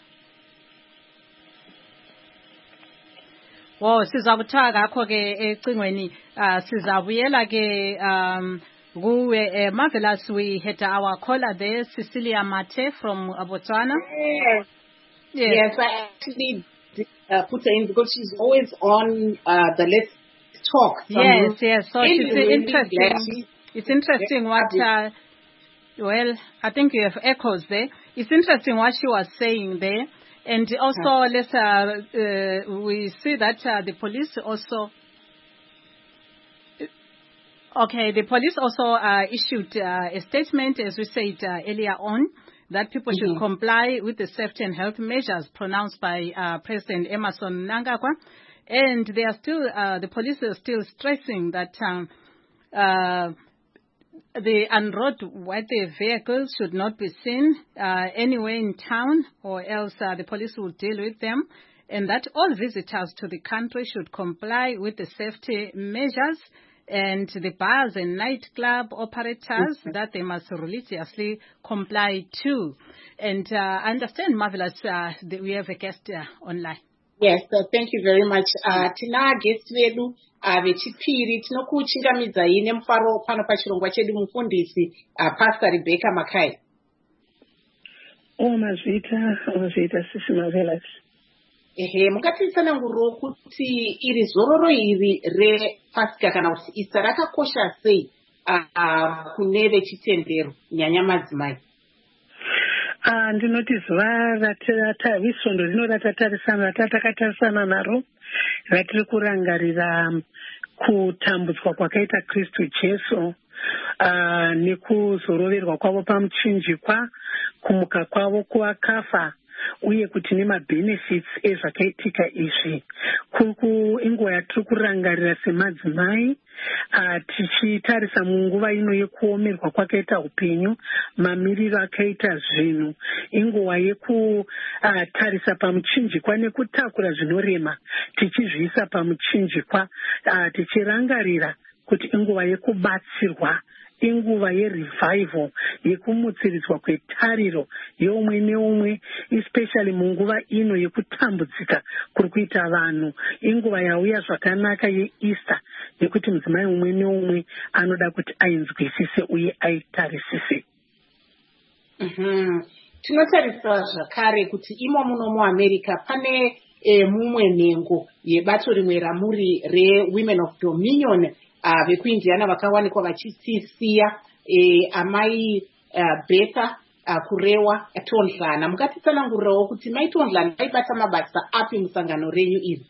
Wo sizakuthola ngakho ke ecingweni sizabuyela ke um kuwe Marvelous. We had our caller there, Cecilia Mate from Botswana. Yes. Yes, I actually uh, put her in because she's always on uh, the Let's Talk. Yes, yes. So it's interesting. It's interesting what, uh, well, I think you have echoes there. It's interesting what she was saying there. And also, let's, uh, uh, we see that uh, the police also, okay, the police also uh, issued uh, a statement, as we said uh, earlier on, that people should mm-hmm. comply with the safety and health measures pronounced by uh, President Emmerson Mnangagwa. And they are still, uh, the police are still stressing that um, uh, the unroadworthy vehicles should not be seen uh, anywhere in town, or else uh, the police will deal with them. And that all visitors to the country should comply with the safety measures, and the bars and nightclub operators mm-hmm. that they must religiously comply to. And uh, I understand, Marvelous, uh, that we have a guest uh, online. Yes, uh, thank you very much. Uh, tina guest vedu vechipiri uh, tinokuchingamidza ine mufaro pano pachirongwa chedu mufundisi uh, Pastor Rebecca Makai. Oh, mazvita, mazvita sisi Marvelous. Ehe, mukatitsananguriro kuti iri zororo iri repasika kana kuti isa rakakosha sei uh, kune vechitendero nyanya madzimai. Ah, ndinoti zuva ratatavisondo rino ratatarisana ratatakatarisana naro ratiri kurangarira kutambudzwa kwakaita Kristu Jesu uh, nekuzoroverwa kwavo pamuchinjikwa, kumuka kwavo kuvakafa, uye kuti nemabenefits ezvakaitika izvi. Kuku inguva yatiri kurangarira semadzimai uh, tichitarisa munguva ino yekuomerwa kwakaita upenyu, mamiriro akaita zvinhu, inguva yekutarisa uh, pamuchinjikwa nekutakura zvinorema tichizviisa pamuchinjikwa, uh, tichirangarira kuti inguva yekubatsirwa, inguva yerevival, yekumutsiridzwa kwetariro yeumwe neumwe, especially munguva ino yekutambudzika kuri kuita vanhu, inguva yauya zvakanaka yeEaster, yekuti mudzimai umwe neumwe anoda kuti ainzwisise uye aitarisise. Mm-hmm. Tinotarisa zvakare kuti imo muno muAmerica pane e, mumwe nhengo yebato rimwe ramuri reWomen of Dominion uh, vekuindiana vakawanikwa vachitisiya e, amai uh, Betha uh, Kurewa Tondlana. Mukatitsanangurirawo kuti mai Tondlana vaibata mabasa api musangano renyu iri?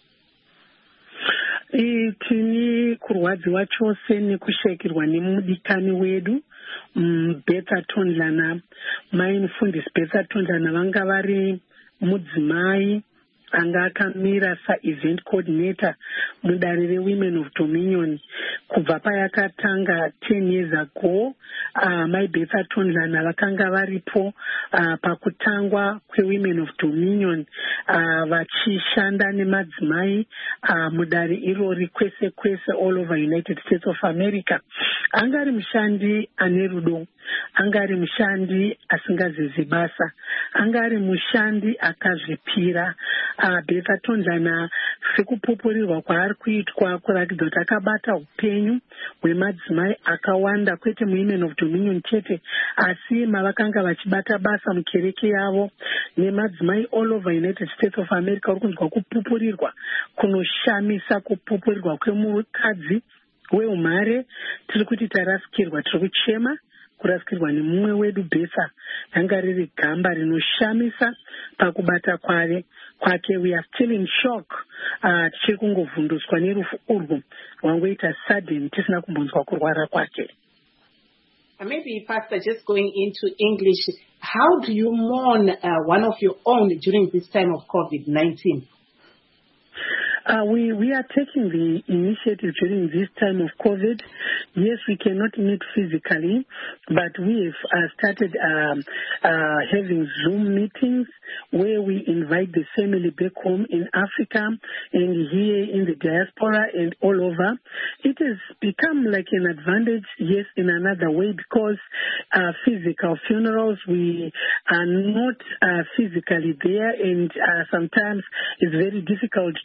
E, tini kurwadziwa chose nekushekirwa nemudikani wedu mm, Betha Tondlana. Mai mufundisi Betha Tondlana vanga vari mudzimai anga akamira sa-event coordinator mudare reWomen of Dominion kubva payakatanga ten years ago. Uh, mai Betha Tondlana vakanga varipo uh, pakutangwa kweWomen of Dominion uh, vachishanda nemadzimai uh, mudare irori kwese kwese all over United States of America. Anga ari mushandi ane rudo, anga ari mushandi asingazizi basa, anga ari mushandi akazvipira. Uh, Betha Tondlana sekupupurirwa kwaari kuitwa kurakidza kuti akabata upenyu hwemadzimai akawanda, kwete muWomen of Dominion chete asi mavakanga vachibata basa mukereke yavo nemadzimai all over United States of America. Uri kunzwa kupupurirwa kunoshamisa, kupupurirwa kwemukadzi weumhare. Tiri kuti tarasikirwa, tiri kuchema kurasikirwa nemumwe wedu Betha. Ranga riri gamba rinoshamisa pakubata kwake kwake. We are still in shock. Uh, tichiri kungovhunduswa nerufu urwu rwangoita sudden tisina kumbonzwa kurwara kwake. Maybe, Pastor, just going into English, how do you mourn uh, one of your own during this time of COVID nineteen? Uh, we, we are taking the initiative during this time of COVID. Yes, we cannot meet physically, but we have uh, started um, uh, having Zoom meetings where we invite the family back home in Africa and here in the diaspora and all over. It has become like an advantage, yes, in another way, because uh, physical funerals, we are not uh, physically there, and uh, sometimes it's very difficult to be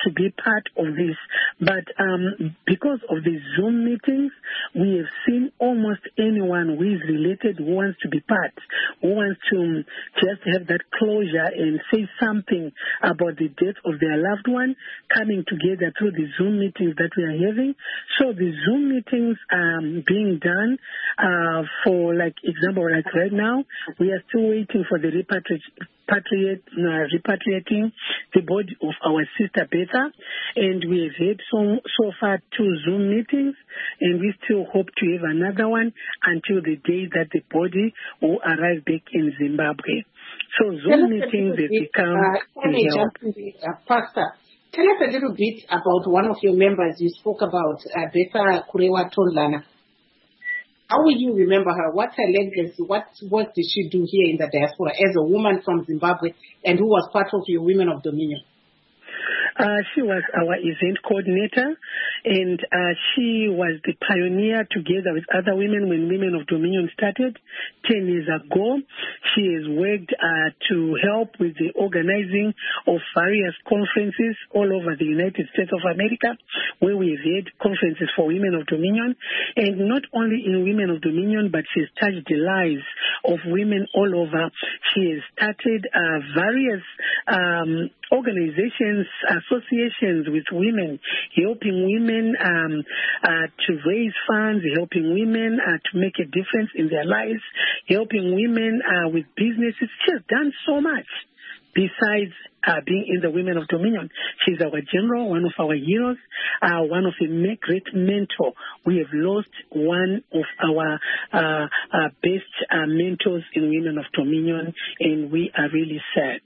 part of this. But um, because of the Zoom meetings, we have seen almost anyone who is related who wants to be part, who wants to just have that closure and say something about the death of their loved one, coming together through the Zoom meetings that we are having. So the Zoom meetings are being done uh, for, like, example, like right now, we are still waiting for the repatriation. Patriate, uh, repatriating the body of our sister Betha, and we have had so, so far two Zoom meetings, and we still hope to have another one until the day that the body will arrive back in Zimbabwe. So Zoom meetings have become uh, a help. Uh, Pastor, tell us a little bit about one of your members you spoke about, uh, Betha Kurewa Tondlana. How will you remember her? What's her legacy? What what did she do here in the diaspora as a woman from Zimbabwe and who was part of your Women of Dominion? Uh, she was our event coordinator, and uh, she was the pioneer together with other women when Women of Dominion started ten years ago. She has worked uh, to help with the organizing of various conferences all over the United States of America, where we have had conferences for Women of Dominion. And not only in Women of Dominion, but she has touched the lives of women all over. She has started uh, various um, organizations, associations with women, helping women um, uh, to raise funds, helping women uh, to make a difference in their lives, helping women uh, with businesses. She has done so much besides uh, being in the Women of Dominion. She's our general, one of our heroes, uh, one of a great mentor. We have lost one of our uh, uh, best uh, mentors in Women of Dominion, and we are really sad.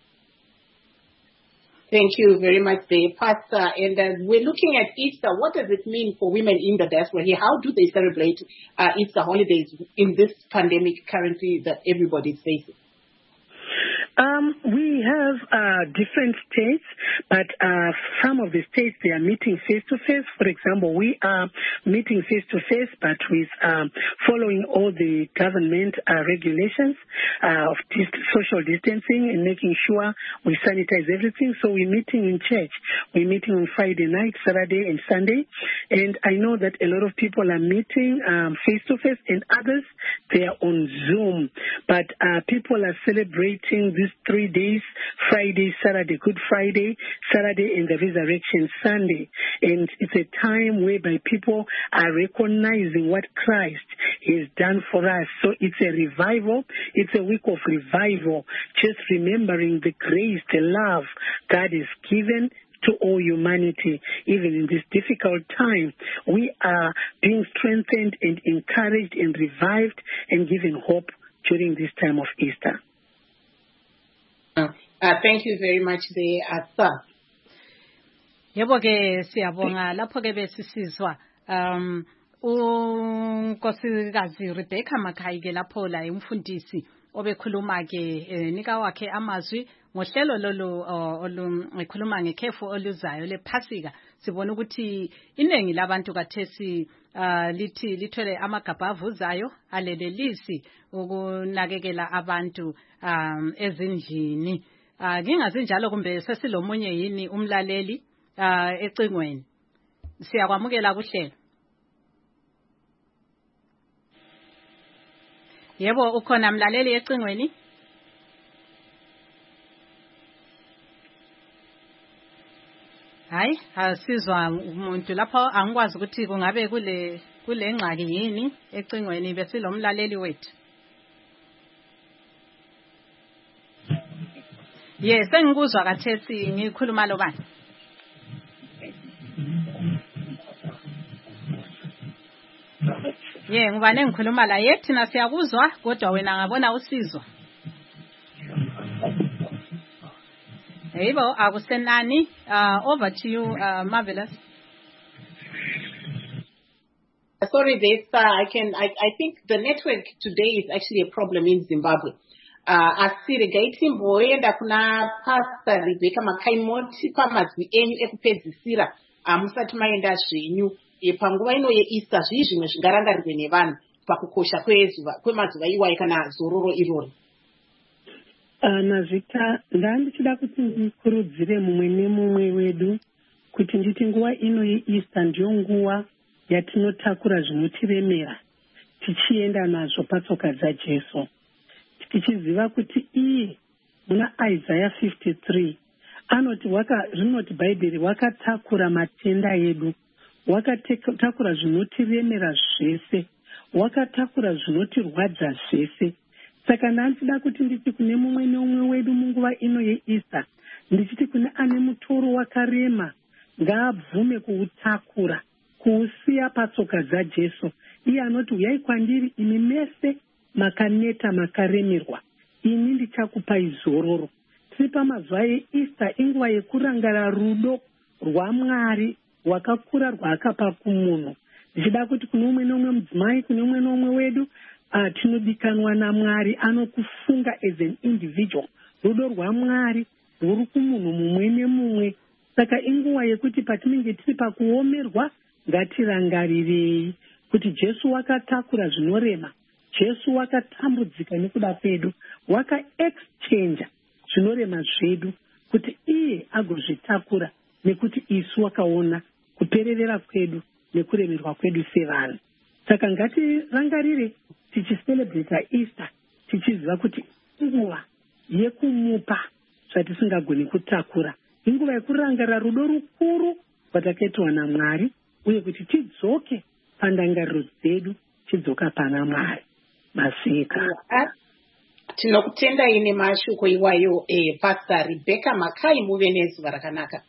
Thank you very much, there, Pastor. And uh, we're looking at Easter. What does it mean for women in the diaspora here? How do they celebrate uh, Easter holidays in this pandemic currently that everybody is facing? Um, we have uh, different states, but uh, some of the states, they are meeting face-to-face. For example, we are meeting face-to-face, but with um, following all the government uh, regulations uh, of dis- social distancing and making sure we sanitize everything. So we're meeting in church. We're meeting on Friday night, Saturday, and Sunday. And I know that a lot of people are meeting um, face-to-face, and others, they are on Zoom. But uh, people are celebrating these three days, Friday, Saturday, Good Friday, Saturday, and the Resurrection Sunday. And it's a time whereby people are recognizing what Christ has done for us. So it's a revival. It's a week of revival, just remembering the grace, the love God has given to all humanity. Even in this difficult time, we are being strengthened and encouraged and revived and given hope during this time of Easter. Uh, thank you very much, there, uh, sir. Yebo ke siyabonga lapho ke besisizwa um unkosikazi Rebecca Makhaya ke lapho la umfundisi obekhuluma ke nika wakhe amazwi ngohlelo lolu olukhuluma ngekhefu oluzayo lephasika. Sibona ukuthi iningi labantu kathesi lithi lithwele amagabha avuzayo alelelisi ukunakekela abantu um ezindlini. Ngingazi njalo kumbe sesilomunye yini umlaleli ecingweni. Siyakwamukela kuhlelo. Yebo ukhona mlaleli ecingweni? Hayi, asizwa umuntu lapho angikwazi ukuthi kungabe kule kule ngxaki yini ecingweni besilomlaleli wethu. Yes, sengikuzwa kathesi ngikhuluma lo bani. Yeah, ngubane engikhuluma la yethi na siyakuzwa kodwa wena ngabona usizwa. Yebo akusenani uh over to you uh, Marvelous. Sorry this uh, I can I, I think the network today is actually a problem in Zimbabwe. Uh asirigating boy and kuna Pastor Rebecca Makhaya pamazwi enyu ekupedzisira amusati maenda zvenyu panguva ino yeEaster zvizvimwe zvingarangarirwe nevanhu pakukosha kwezuva kwemazuva iwayo kana zororo irori. Uh, Nazvita, ndandichida kuti ndikurudzire mumwe nemumwe wedu kuti nditi nguva ino yeEaster ndiyo nguva yatinotakura zvinotiremera tichienda nazvo patsoka dzaJesu, tichiziva kuti iye muna Isaiah fifty-three anoti waka rinoti Bhaibheri wakatakura matenda edu, wakatakura zvinotiremera zvese, wakatakura zvinotirwadza zvese. Saka ndinoda kuti nditi kune mumwe neumwe wedu munguva ino yeEaster, ndichiti kune ane mutoro wakarema ngaabvume kuutakura, kuusiya patsoka dzaJesu. Iye anoti uyai kwandiri imi mese makaneta makaremerwa, ini ndichakupai zororo. Tiri pamazuva eEaster, inguva yekurangara rudo rwaMwari rwakakura rwaakapa kumunhu. Ndichida kuti kune umwe neumwe mudzimai, kune umwe neumwe wedu uh, tinodikanwa naMwari, anokufunga as an individual. Rudo rwaMwari rwuri kumunhu mumwe nemumwe. Saka inguva yekuti patinenge tiri pakuomerwa ngatirangarirei kuti Jesu wakatakura zvinorema, Jesu wakatambudzika nekuda kwedu, wakaexchange zvinorema zvedu kuti iye agozvitakura, nekuti isu wakaona kupererera kwedu nekuremerwa kwedu sevanhu. Saka ngatirangarire tichicelebrata Easter tichiziva kuti inguva yekumupa zvatisingagoni kutakura, inguva yekurangarira rudo rukuru rwatakaitwa naMwari, uye kuti tidzoke pandangariro dzedu, tidzoka pana Mwari. Masika tinokutendai nemashoko iwayo eh, Pastor Rebecca Makai, muve nezuva rakanaka.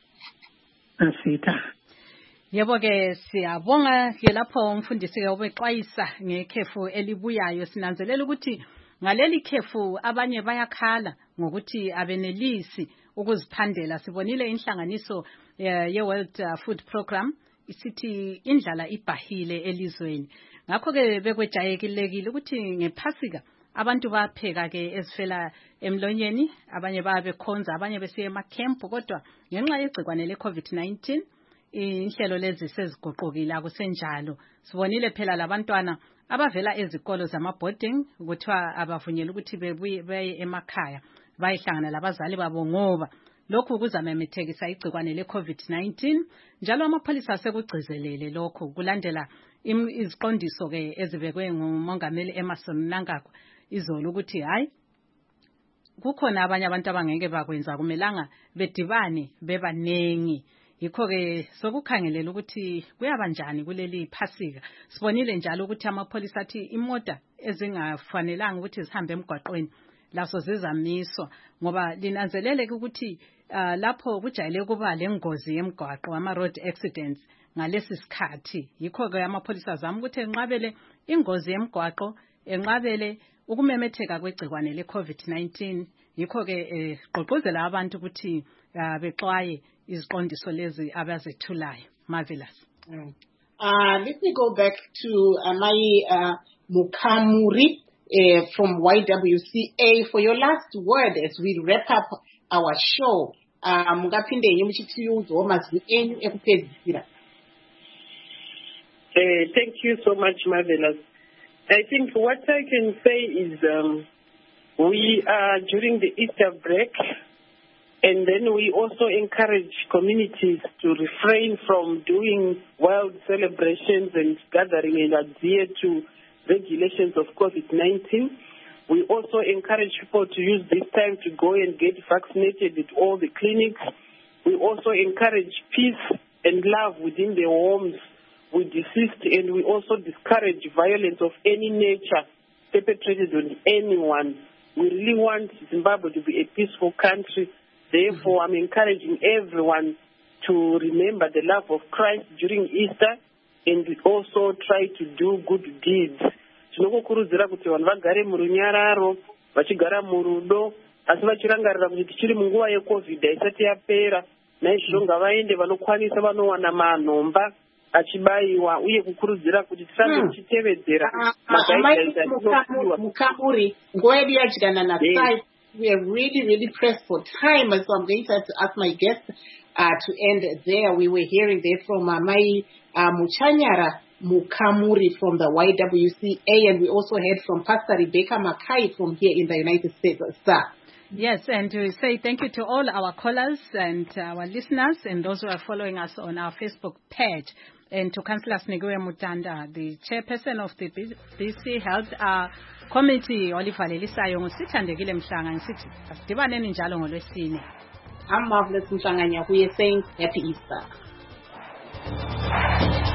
Masika. Yebo ke siyabonga ke lapho umfundisi ke ubexwayisa ngekhefu elibuyayo. Sinanzelela ukuthi ngaleli khefu abanye bayakhala ngokuthi abenelisi ukuziphandela. Sibonile inhlanganiso ye World Food Program isithi indlala ibhahile elizweni. Ngakho ke bekwejayekilekile ukuthi ngephasika abantu bapheka ke ezifela emlonyeni, abanye babekhonza, abanye besiya emakhempu, kodwa ngenxa yegcikwane le-COVID nineteen inhlelo lezi sezigoqokile akusenjalo. Sibonile phela labantwana abavela ezikolo zama-boarding kuthiwa abavunyelwa ukuthi bebuye beye emakhaya bayihlangana labazali babo ngoba lokhu kuzamemethekisa igcikwane le-COVID nineteen. Njalo amapholisa asekugcizelele lokhu kulandela iziqondiso ke ezibekwe ngumongameli Emmerson Mnangagwa izolo ukuthi hayi kukhona abanye abantu abangeke bakwenza, kumelanga bedibane bebanengi. Yikho ke sokukhangelela ukuthi kuyabanjani kuleli phasika. Sibonile njalo ukuthi amapholisa athi imota ezingafanelanga ukuthi zihambe emgwaqweni laso zizamiswa ngoba linanzeleleke ukuthi uh, lapho kujayele kuba lengozi yemgwaqo, ama road accidents ngalesi sikhathi. Yikho ke amapholisa azama ukuthi enqabele ingozi yemgwaqo, enqabele ukumemetheka kwegcikwane le-COVID nineteen. Yikho ke eh, qoqozela abantu ukuthi uh, bexwaye iziqondiso lezi abazethulayo. Marvelous. Mm. Uh, let me go back to Amai uh, Mukamuri uh, from Y W C A for your last word as we wrap up our show. Mungaphinde uh, nyemuchitiyuzo mazwi enyu ekupedzisira. Uh, thank you so much, Marvelous. I think what I can say is um, we are during the Easter break, and then we also encourage communities to refrain from doing wild celebrations and gathering and adhere to regulations of COVID nineteen. We also encourage people to use this time to go and get vaccinated at all the clinics. We also encourage peace and love within the homes with deceased, and we also discourage violence of any nature perpetrated on anyone. We really want Zimbabwe to be a peaceful country. Therefore, I'm encouraging everyone to remember the love of Christ during Easter and also try to do good deeds. Tinokukurudzira kuti vanhu vagare murunyararo, vachigara murudo, asi vachirangarira kuti tichiri munguva yeCovid isati yapera. Naizvozvo ngavaende vanokwanisa vanowana manomba achibayiwa uye kukurudzira kuti tirambe tichitevedzera magaidance atinopiwa. Mukamuri, nguva yedu yadyana nasai. We are really, really pressed for time, so I'm going to have to ask my guests uh, to end there. We were hearing there from uh, Mai uh, Muchanyara Mukamuri from the Y W C A, and we also heard from Pastor Rebecca Makai from here in the United States. Sir. Yes, and we say thank you to all our callers and our listeners and those who are following us on our Facebook page. And to Councillor Sneguwe Mutanda, the chairperson of the B C Health uh, Committee, Oliver Lelisayo, ngusithandekile Mhlanga ngisithi asidibaneni njalo ngolwesine. I'm Marvelous Mhlanga, we are saying happy Easter.